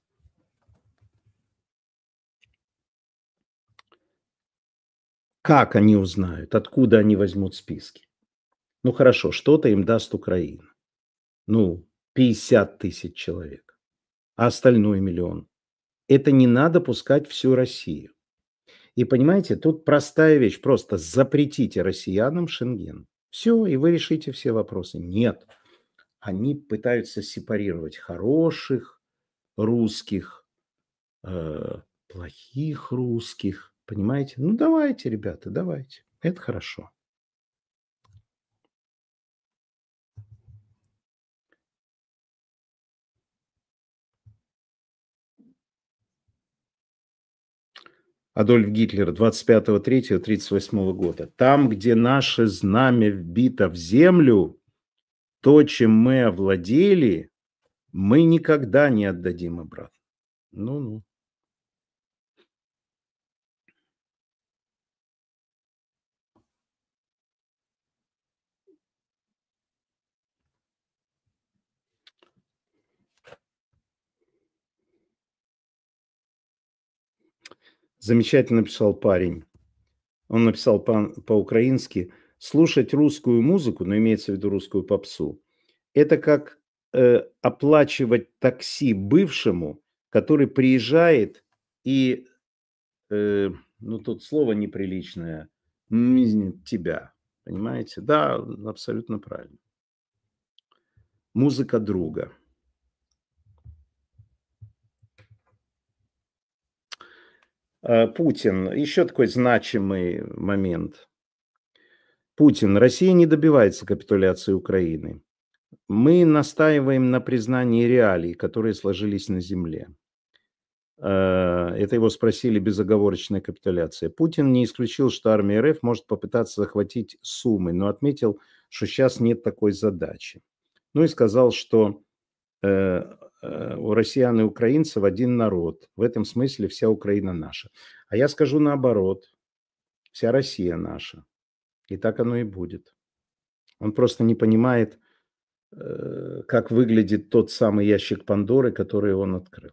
Как они узнают? Откуда они возьмут списки? Ну хорошо, что-то им даст Украина. Ну, пятьдесят тысяч человек, а остальной миллион. Это не надо пускать всю Россию. И понимаете, тут простая вещь: просто запретите россиянам Шенген. Всё, и вы решите все вопросы. Нет, они пытаются сепарировать хороших русских, э, плохих русских. Понимаете? Ну, давайте, ребята, давайте. Это хорошо. Адольф Гитлер, двадцать пятого третьего тридцать восьмого года: "Там, где наше знамя вбито в землю, то, чем мы овладели, мы никогда не отдадим обратно". Ну-ну. Замечательно написал парень. Он написал пан по-украински: "Слушать русскую музыку", но имеется в виду русскую попсу, "это как, э, оплачивать такси бывшему, который приезжает и, э, ну, тут слово неприличное, мизнет тебя". Понимаете? Да, абсолютно правильно. Музыка друга. Э, Путин. Еще такой значимый момент. Путин: "Россия не добивается капитуляции Украины. Мы настаиваем на признании реалий, которые сложились на земле". Э, это его спросили: "Безоговорочная капитуляция". Путин не исключил, что армия РФ может попытаться захватить Сумы, но отметил, что щас нет такой задачи. Ну и сказал, что, э, э, у россиян и украинцев один народ. В этом смысле вся Украина наша. А я скажу наоборот: вся Россия наша. И так оно и будет. Он просто не понимает, э, как выглядит тот самый ящик Пандоры, который он открыл.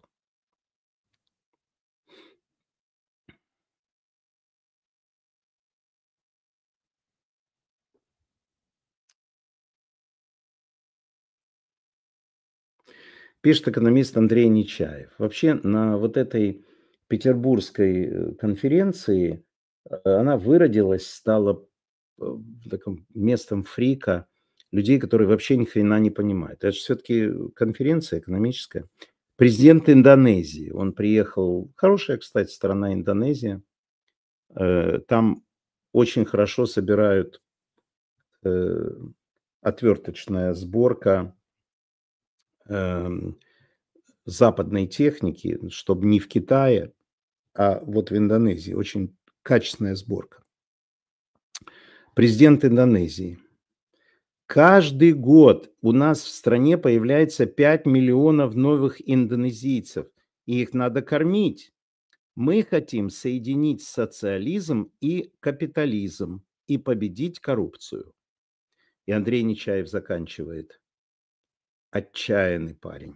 Пишет экономист Андрей Нечаев. Вообще, на вот этой петербургской, э, конференции, э, она выродилась, стала, э, таком местом фрика людей, которые вообще ни хрена не понимают. Это ж всё-таки, э, конференция экономическая. Президент Индонезии, он приехал. Хорошая, кстати, страна Индонезия. Э, там очень хорошо собирают, э, отверточная сборка эм, западной техники, чтоб не в Китае, а вот в Индонезии. Очень качественная сборка. Президент Индонезии: "Каждый год у нас в стране появляется пять миллионов новых индонезийцев, и их надо кормить. Мы хотим соединить социализм и капитализм и победить коррупцию". И Андрей Нечаев заканчивает: "Отчаянный парень".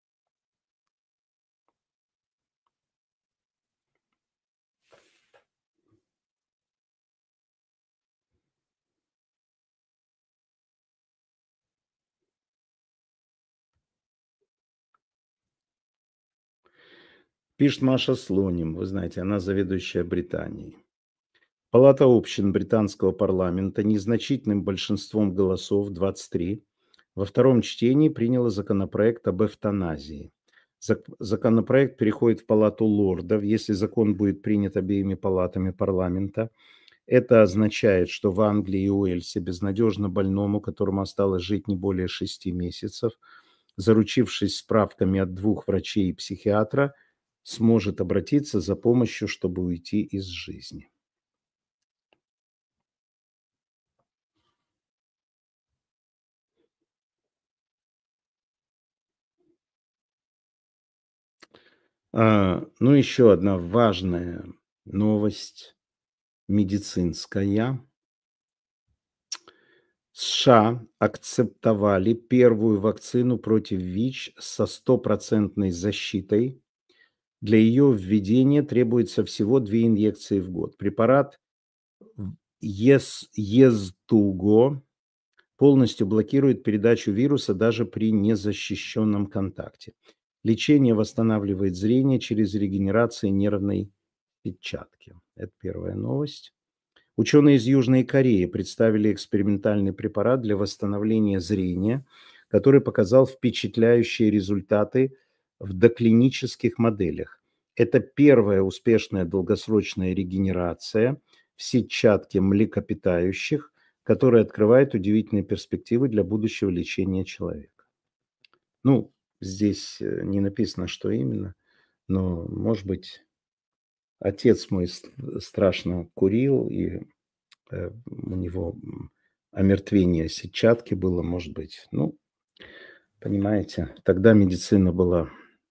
Пишет Маша Слоним. Вы знаете, она заведующая Британией. Палата общин британского парламента незначительным большинством голосов двадцать три во втором чтении приняла законопроект об эвтаназии. Зак законопроект переходит в Палату лордов, если закон будет принят обеими палатами парламента. Это означает, что в Англии и Уэльсе безнадежно больному, которому осталось жить не более шести месяцев, заручившись справками от двух врачей и психиатра, сможет обратиться за помощью, чтобы уйти из жизни. А, ну, еще одна важная новость медицинская. США акцептовали первую вакцину против ВИЧ со стопроцентной защитой. Для ее введения требуется всего две инъекции в год. Препарат в Ес Езтуго полностью блокирует передачу вируса даже при незащищенном контакте. Лечение восстанавливает зрение через регенерацию нервной сетчатки. Это первая новость. Ученые из Южной Кореи представили экспериментальный препарат для восстановления зрения, который показал впечатляющие результаты в доклинических моделях. Это первая успешная долгосрочная регенерация в сетчатке млекопитающих, которая открывает удивительные перспективы для будущего лечения человека. Ну, здесь э, не написано, что именно, но, может быть, отец мой ст- страшно курил, и э, у него м, омертвение сетчатки было, может быть. Ну, понимаете, тогда медицина была.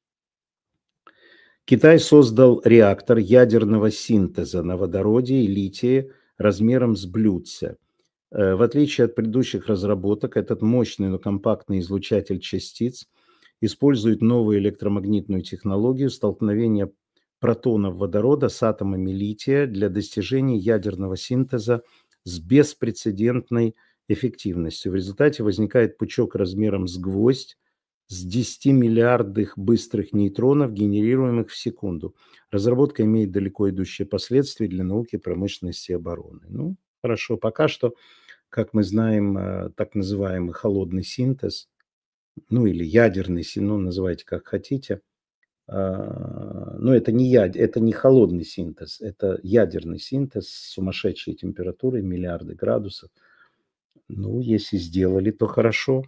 Китай создал реактор ядерного синтеза на водороде и литии размером с блюдце. Э, В отличие от предыдущих разработок, этот мощный, но компактный излучатель частиц использует новую электромагнитную технологию столкновения протонов водорода с атомами лития для достижения ядерного синтеза с беспрецедентной эффективностью. В результате возникает пучок размером с гвоздь с десяти миллиардных быстрых нейтронов, генерируемых в секунду. Разработка имеет далеко идущие последствия для науки, промышленности и обороны. Ну, хорошо, пока что, как мы знаем, э, так называемый холодный синтез, ну или ядерный синтез, ну, называйте как хотите, а, но это не, яд... это не холодный синтез, это ядерный синтез с сумасшедшей температурой, миллиарды градусов. Ну, если сделали, то хорошо.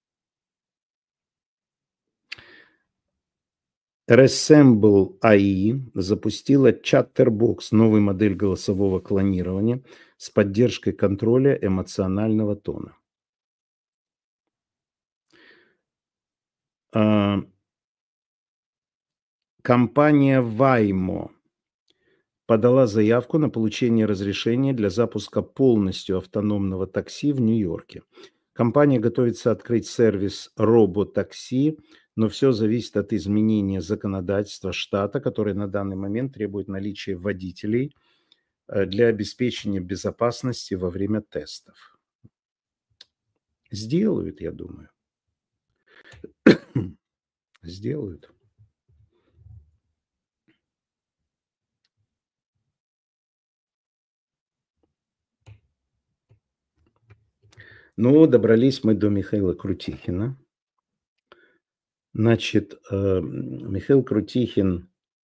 Resemble эй ай запустила Chatterbox, новую модель голосового клонирования с поддержкой контроля эмоционального тона. А, Компания Waymo подала заявку на получение разрешения для запуска полностью автономного такси в Нью-Йорке. Компания готовится открыть сервис роботакси, но все зависит от изменения законодательства штата, которое на данный момент требует наличия водителей э, для обеспечения безопасности во время тестов. Сделают, я думаю. Сделают. Ну, добрались мы до Михаила Крутихина. Значит, э, Михаил Крутихин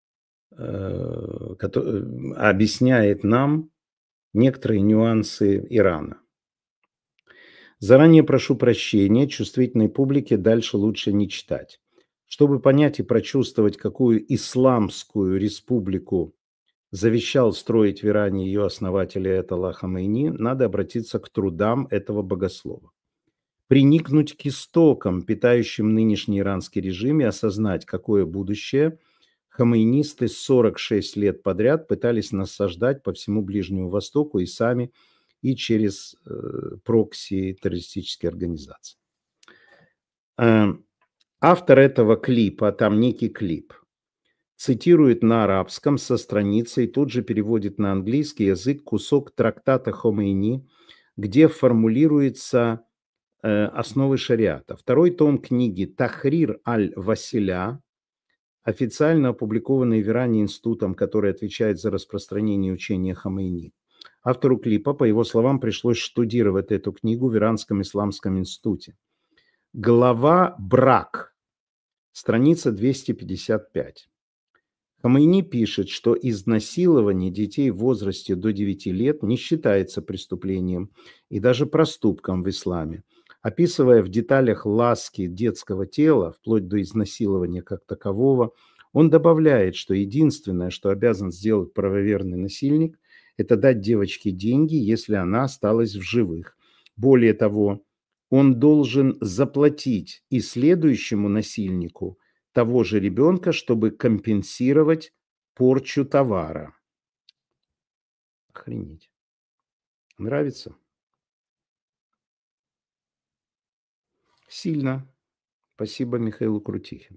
э, кото- э, объясняет нам некоторые нюансы Ирана. Заранее прошу прощения, чувствительной публике дальше лучше не читать. Чтобы понять и прочувствовать, какую исламскую республику завещал строить в Иране ее основатель Аятолла Хамейни, надо обратиться к трудам этого богослова. Приникнуть к истокам, питающим нынешний иранский режим, и осознать, какое будущее хамейнисты сорок шесть лет подряд пытались насаждать по всему Ближнему Востоку и сами, и через э, прокси террористические организации. Э, Автор этого клипа, там некий клип, цитирует на арабском со страницы и тут же переводит на английский язык кусок трактата Хомейни, где формулируется э, основы шариата. Второй том книги «Тахрир аль-Василя», официально опубликованный в Иране институтом, который отвечает за распространение учения Хомейни. Автору клипа, по его словам, пришлось штудировать эту книгу в Иранском исламском институте. Глава «Брак», страница двести пятьдесят пять. Хомейни пишет, что изнасилование детей в возрасте до девяти лет не считается преступлением и даже проступком в исламе. Описывая в деталях ласки детского тела, вплоть до изнасилования как такового, он добавляет, что единственное, что обязан сделать правоверный насильник, это дать девочке деньги, если она осталась в живых. Более того, он должен заплатить и следующему насильнику, того же ребенка, чтобы компенсировать порчу товара. Охренеть. Нравится? Сильно. Спасибо Михаилу Крутихину.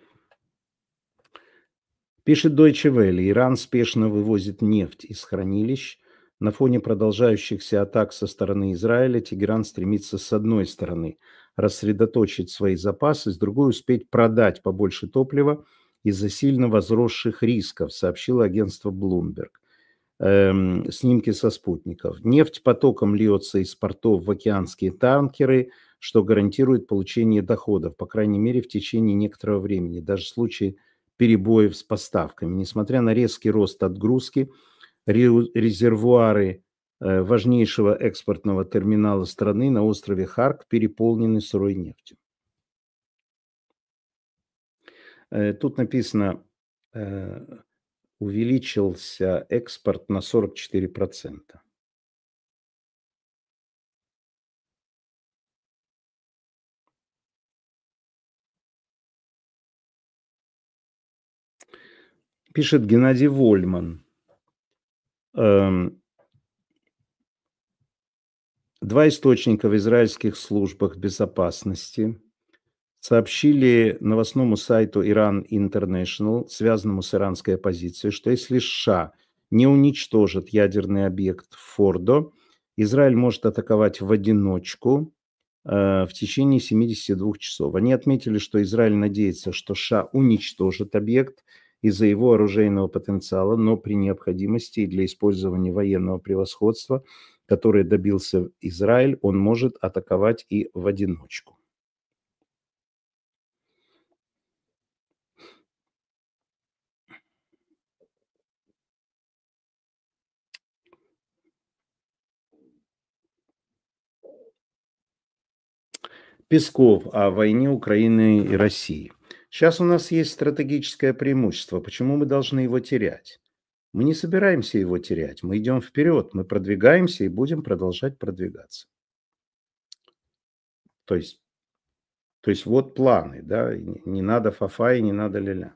Пишет Deutsche Welle: Иран спешно вывозит нефть из хранилищ. На фоне продолжающихся атак со стороны Израиля Тегеран стремится, с одной стороны, рассредоточить свои запасы, с другой успеть продать побольше топлива из-за сильно возросших рисков, сообщило агентство Bloomberg. Эм, снимки со спутников. Нефть потоком льется из портов в океанские танкеры, что гарантирует получение доходов, по крайней мере, в течение некоторого времени, даже в случае перебоев с поставками. Несмотря на резкий рост отгрузки, резервуары э, важнейшего экспортного терминала страны на острове Харк переполнены сырой нефтью. Э, тут написано, э, увеличился экспорт на сорок четыре процента. Пишет Геннадий Вольман. Эм, Два источника в израильских службах безопасности сообщили новостному сайту Iran International, связанному с иранской оппозицией, что если США не уничтожат ядерный объект в Фордо, Израиль может атаковать в одиночку э, в течение семидесяти двух часов. Они отметили, что Израиль надеется, что США уничтожит объект из-за его оружейного потенциала, но при необходимости и для использования военного превосходства, которое добился Израиль, он может атаковать и в одиночку. Песков о войне Украины и России. Сейчас у нас есть стратегическое преимущество. Почему мы должны его терять? Мы не собираемся его терять. Мы идем вперед, мы продвигаемся и будем продолжать продвигаться. То есть, то есть вот планы, да, не надо фафа и не надо ля-ля.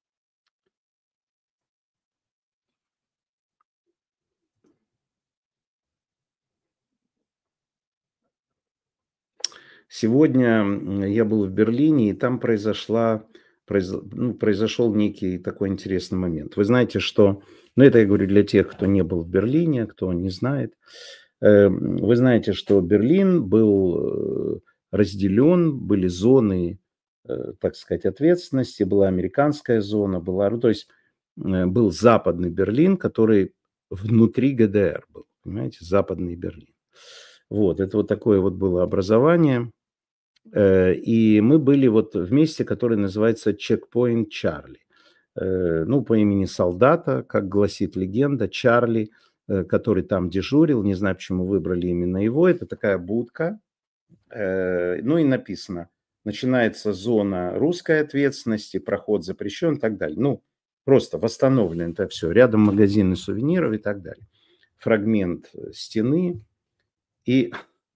Сегодня я был в Берлине, и там произошла, произ, ну, произошел некий такой интересный момент. Вы знаете, что, ну это я говорю для тех, кто не был в Берлине, кто не знает. Вы знаете, что Берлин был разделен, были зоны, так сказать, ответственности, была американская зона, была, ну, то есть был западный Берлин, который внутри ГДР был, понимаете, западный Берлин. Вот, это вот такое вот было образование. И мы были вот в месте, которое называется Чекпоинт Чарли. Ну, по имени солдата, как гласит легенда, Чарли, который там дежурил, не знаю, почему выбрали именно его, это такая будка. Ну и написано, начинается зона русской ответственности, проход запрещен и так далее. Ну, просто восстановлено это все. Рядом магазины сувениров и так далее. Фрагмент стены. И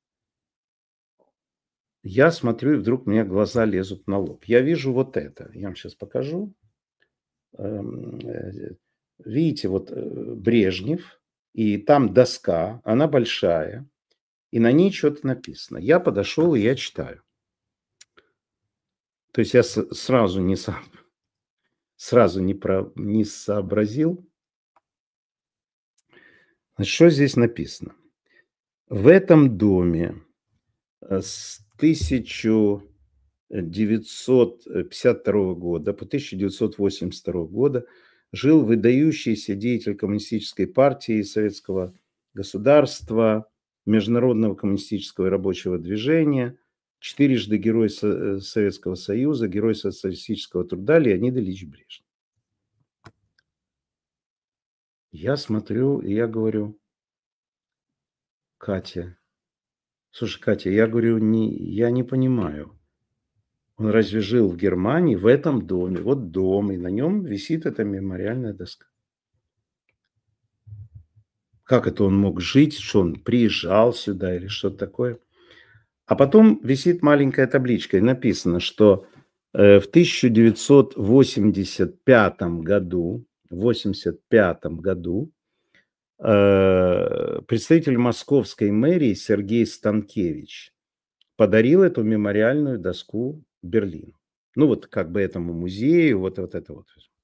я смотрю, и вдруг у меня глаза лезут на лоб. Я вижу вот это. Я вам сейчас покажу. Видите, вот Брежнев, и там доска, она большая, и на ней что-то написано. Я подошел, и я читаю. То есть я сразу не, сам, сразу не, про, не сообразил. Значит, что здесь написано? В этом доме с тысяча девятьсот пятьдесят второго года по тысяча девятьсот восемьдесят второго года жил выдающийся деятель коммунистической партии советского государства, Международного коммунистического и рабочего движения, четырежды Герой Советского Союза, Герой социалистического труда Леонид Ильич Брежнев. Я смотрю, и я говорю, Катя, слушай, Катя, я говорю, не, я не понимаю. Он разве жил в Германии, в этом доме? Вот дом, и на нем висит эта мемориальная доска. Как это он мог жить? Что он приезжал сюда или что-то такое? А потом висит маленькая табличка, и написано, что Э, в тысяча девятьсот восемьдесят пятом году, в восемьдесят пятом году, э, представитель московской мэрии Сергей Станкевич подарил эту мемориальную доску Берлину. Ну, вот как бы этому музею, вот вот это вот.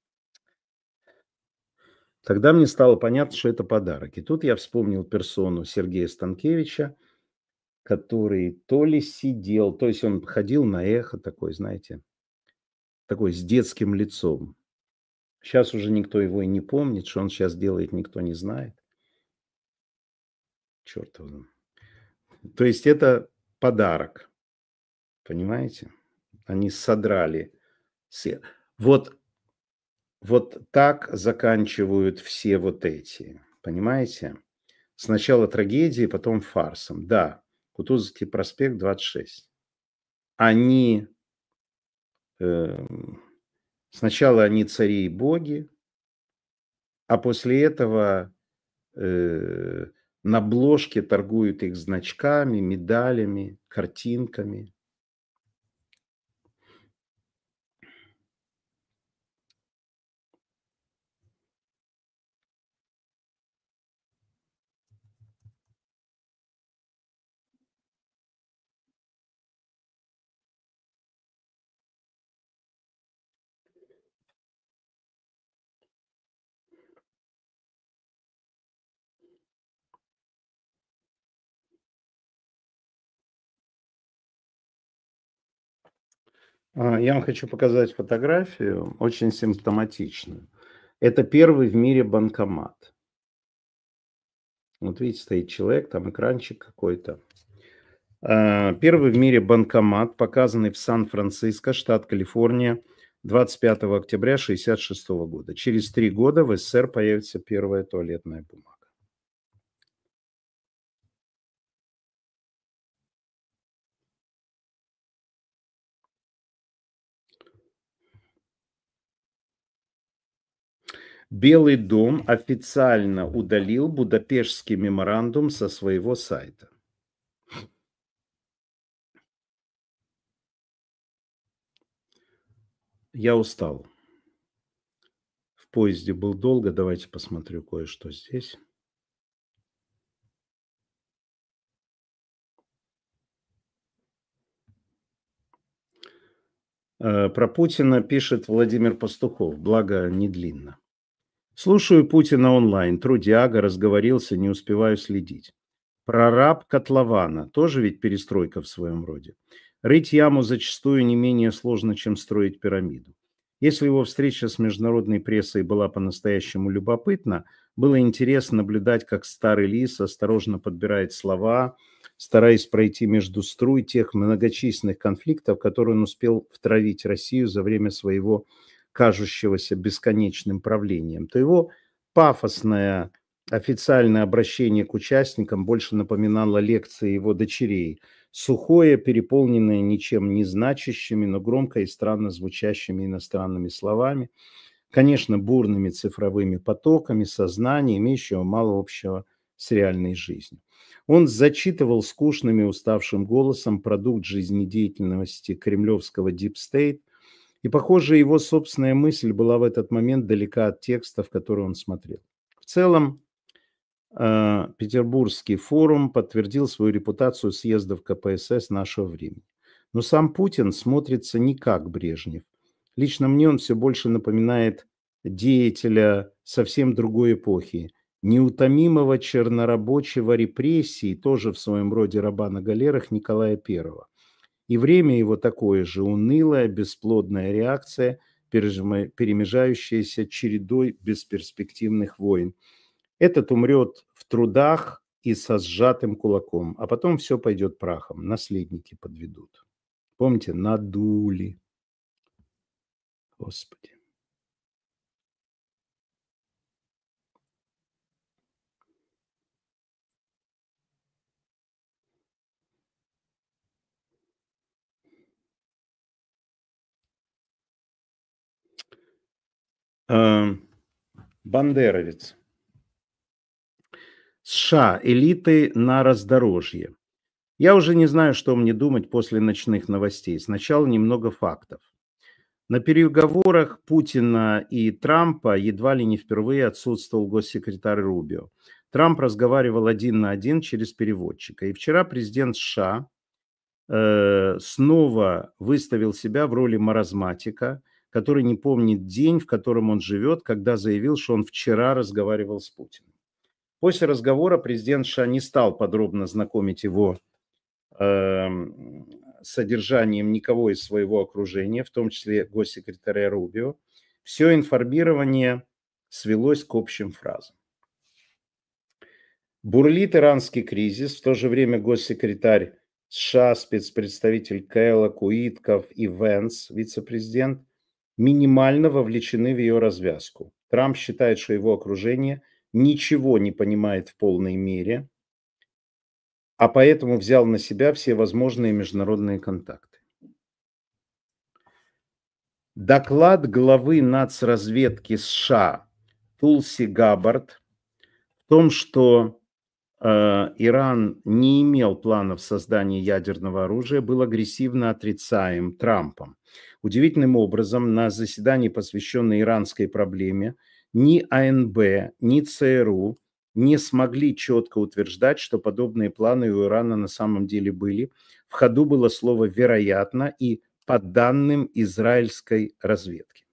Тогда мне стало понятно, что это подарок. И тут я вспомнил персону Сергея Станкевича, который то ли сидел, то есть он ходил на эхо такой, знаете, такой с детским лицом. Сейчас уже никто его и не помнит, что он сейчас делает, никто не знает. Черт его знает. То есть это подарок, понимаете? Они содрали все. Вот, вот так заканчивают все вот эти, понимаете? Сначала трагедией, потом фарсом. Да, Кутузовский проспект, двадцать шесть. Они, эм, сначала они цари и боги, а после этого э, на обложке торгуют их значками, медалями, картинками. А, Я вам хочу показать фотографию, очень симптоматичную. Это первый в мире банкомат. Вот видите, стоит человек, там экранчик какой-то. А, Первый в мире банкомат, показанный в Сан-Франциско, штат Калифорния, двадцать пятого октября шестьдесят шестого года. Через три года в СССР появится первая туалетная бумага. Белый дом официально удалил Будапештский меморандум со своего сайта. Я устал. В поезде был долго. Давайте посмотрю кое-что здесь. Э, Про Путина пишет Владимир Пастухов, благо не длинно. Слушаю Путина онлайн, трудяга, разговорился, не успеваю следить. Прораб котлована, тоже ведь перестройка в своем роде. Рыть яму зачастую не менее сложно, чем строить пирамиду. Если его встреча с международной прессой была по-настоящему любопытна, было интересно наблюдать, как старый лис осторожно подбирает слова, стараясь пройти между струй тех многочисленных конфликтов, которые он успел втравить Россию за время своего кажущегося бесконечным правлением, то его пафосное официальное обращение к участникам больше напоминало лекции его дочерей, сухое, переполненное ничем не значащими, но громко и странно звучащими иностранными словами, конечно, бурными цифровыми потоками сознания, имеющего мало общего с реальной жизнью. Он зачитывал скучным и уставшим голосом продукт жизнедеятельности кремлевского Deep State, и, похоже, его собственная мысль была в этот момент далека от текстов, которые он смотрел. В целом, э, Петербургский форум подтвердил свою репутацию съездов ка пэ эс эс нашего времени. Но сам Путин смотрится не как Брежнев. Лично мне он все больше напоминает деятеля совсем другой эпохи, неутомимого чернорабочего репрессий, тоже в своем роде раба на галерах Николая Первого. И время его такое же унылая, бесплодная реакция, пережима- перемежающаяся чередой бесперспективных войн. Этот умрет в трудах и со сжатым кулаком, а потом все пойдет прахом, наследники подведут. Помните, надули. Господи. Э, Бандеровец. США. Элиты на раздорожье. Я уже не знаю, что мне думать после ночных новостей. Сначала немного фактов. На переговорах Путина и Трампа едва ли не впервые отсутствовал госсекретарь Рубио. Трамп разговаривал один на один через переводчика. И вчера президент США э, снова выставил себя в роли маразматика, который не помнит день, в котором он живет, когда заявил, что он вчера разговаривал с Путиным. После разговора президент США не стал подробно знакомить его эм, содержанием никого из своего окружения, в том числе госсекретаря Рубио. Все информирование свелось к общим фразам. Бурлит иранский кризис, в то же время госсекретарь США, спецпредставитель Келлог, Уитков и Венс, вице-президент, минимально вовлечены в ее развязку. Трамп считает, что его окружение ничего не понимает в полной мере, а поэтому взял на себя все возможные международные контакты. Доклад главы нацразведки США Тулси Габбард в том, что э, Иран не имел планов создания ядерного оружия, был агрессивно отрицаем Трампом. Удивительным образом на заседании, посвященном иранской проблеме, ни АНБ, ни ЦРУ не смогли четко утверждать, что подобные планы у Ирана на самом деле были. В ходу было слово «вероятно» и «по данным израильской разведки».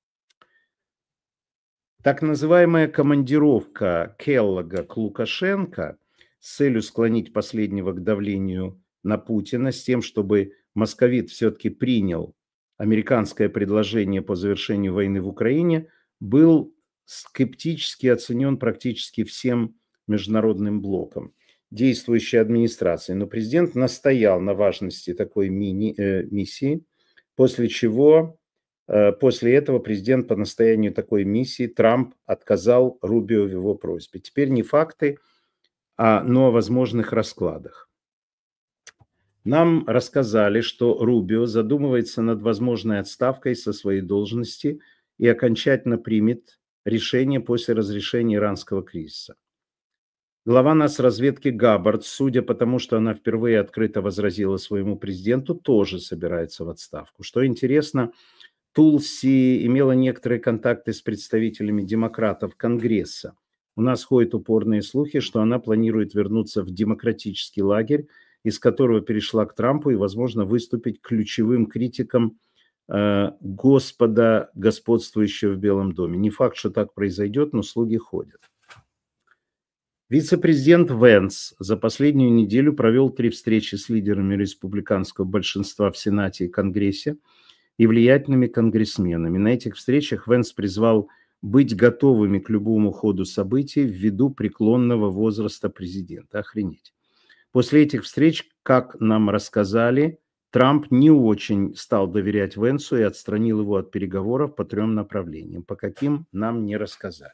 Так называемая командировка Келлога к Лукашенко с целью склонить последнего к давлению на Путина с тем, чтобы московит все-таки принял американское предложение по завершению войны в Украине, был скептически оценен практически всем международным блоком действующей администрации. Но президент настоял на важности такой мини, э, миссии, после чего, э, после этого президент по настоянию такой миссии Трамп отказал Рубио в его просьбе. Теперь не факты, а, но о возможных раскладах. Нам рассказали, что Рубио задумывается над возможной отставкой со своей должности и окончательно примет решение после разрешения иранского кризиса. Глава нацразведки Габбард, судя по тому, что она впервые открыто возразила своему президенту, тоже собирается в отставку. Что интересно, Тулси имела некоторые контакты с представителями демократов Конгресса. У нас ходят упорные слухи, что она планирует вернуться в демократический лагерь, из которого перешла к Трампу и, возможно, выступить ключевым критиком э, Господа, господствующего в Белом доме. Не факт, что так произойдет, но слухи ходят. Вице-президент Венс за последнюю неделю провел три встречи с лидерами республиканского большинства в Сенате и Конгрессе и влиятельными конгрессменами. На этих встречах Венс призвал быть готовыми к любому ходу событий ввиду преклонного возраста президента. Охренеть. После этих встреч, как нам рассказали, Трамп не очень стал доверять Венсу и отстранил его от переговоров по трем направлениям. По каким, нам не рассказали.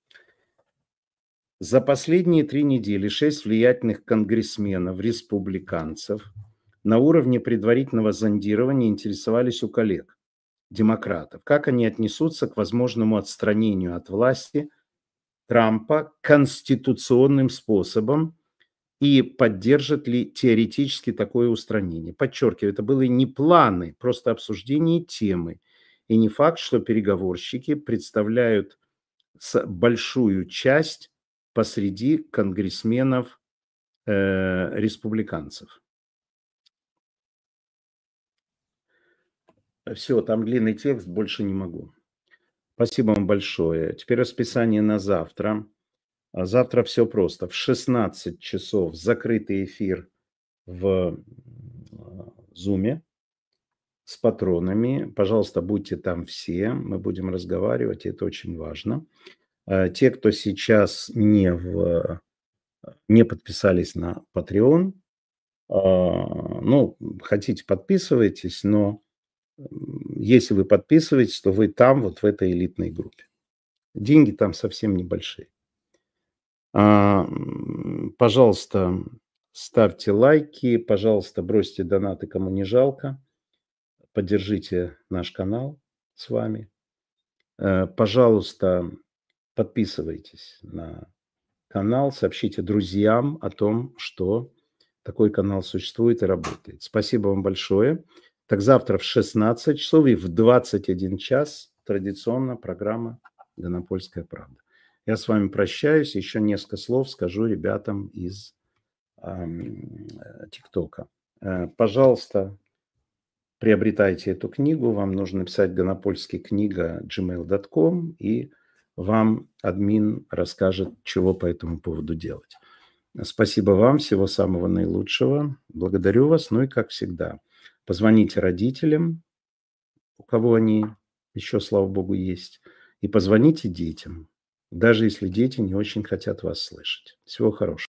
За последние три недели шесть влиятельных конгрессменов, республиканцев, на уровне предварительного зондирования интересовались у коллег, демократов, как они отнесутся к возможному отстранению от власти Трампа конституционным способом и поддержат ли теоретически такое устранение. Подчеркиваю, это были не планы, просто обсуждение темы. И не факт, что переговорщики представляют большую часть посреди конгрессменов э, республиканцев. Все, там длинный текст, больше не могу. Спасибо вам большое. Теперь расписание на завтра. А завтра все просто. В шестнадцать часов закрытый эфир в Зуме с патронами. Пожалуйста, будьте там все. Мы будем разговаривать, это очень важно. Те, кто сейчас не, в, не подписались на Patreon, ну, хотите, подписывайтесь, но если вы подписываетесь, то вы там, вот в этой элитной группе. Деньги там совсем небольшие. Пожалуйста, ставьте лайки, пожалуйста, бросьте донаты, кому не жалко. Поддержите наш канал с вами. Пожалуйста, подписывайтесь на канал, сообщите друзьям о том, что такой канал существует и работает. Спасибо вам большое. Так завтра в шестнадцать часов и в двадцать один час традиционно программа «Гонопольская правда». Я с вами прощаюсь. Еще несколько слов скажу ребятам из ам, э, ТикТока. Э, Пожалуйста, приобретайте эту книгу. Вам нужно написать «Гонопольский книга» джимейл точка ком, и вам админ расскажет, чего по этому поводу делать. Спасибо вам. Всего самого наилучшего. Благодарю вас. Ну и как всегда, позвоните родителям, у кого они еще, слава богу, есть, и позвоните детям, даже если дети не очень хотят вас слышать. Всего хорошего.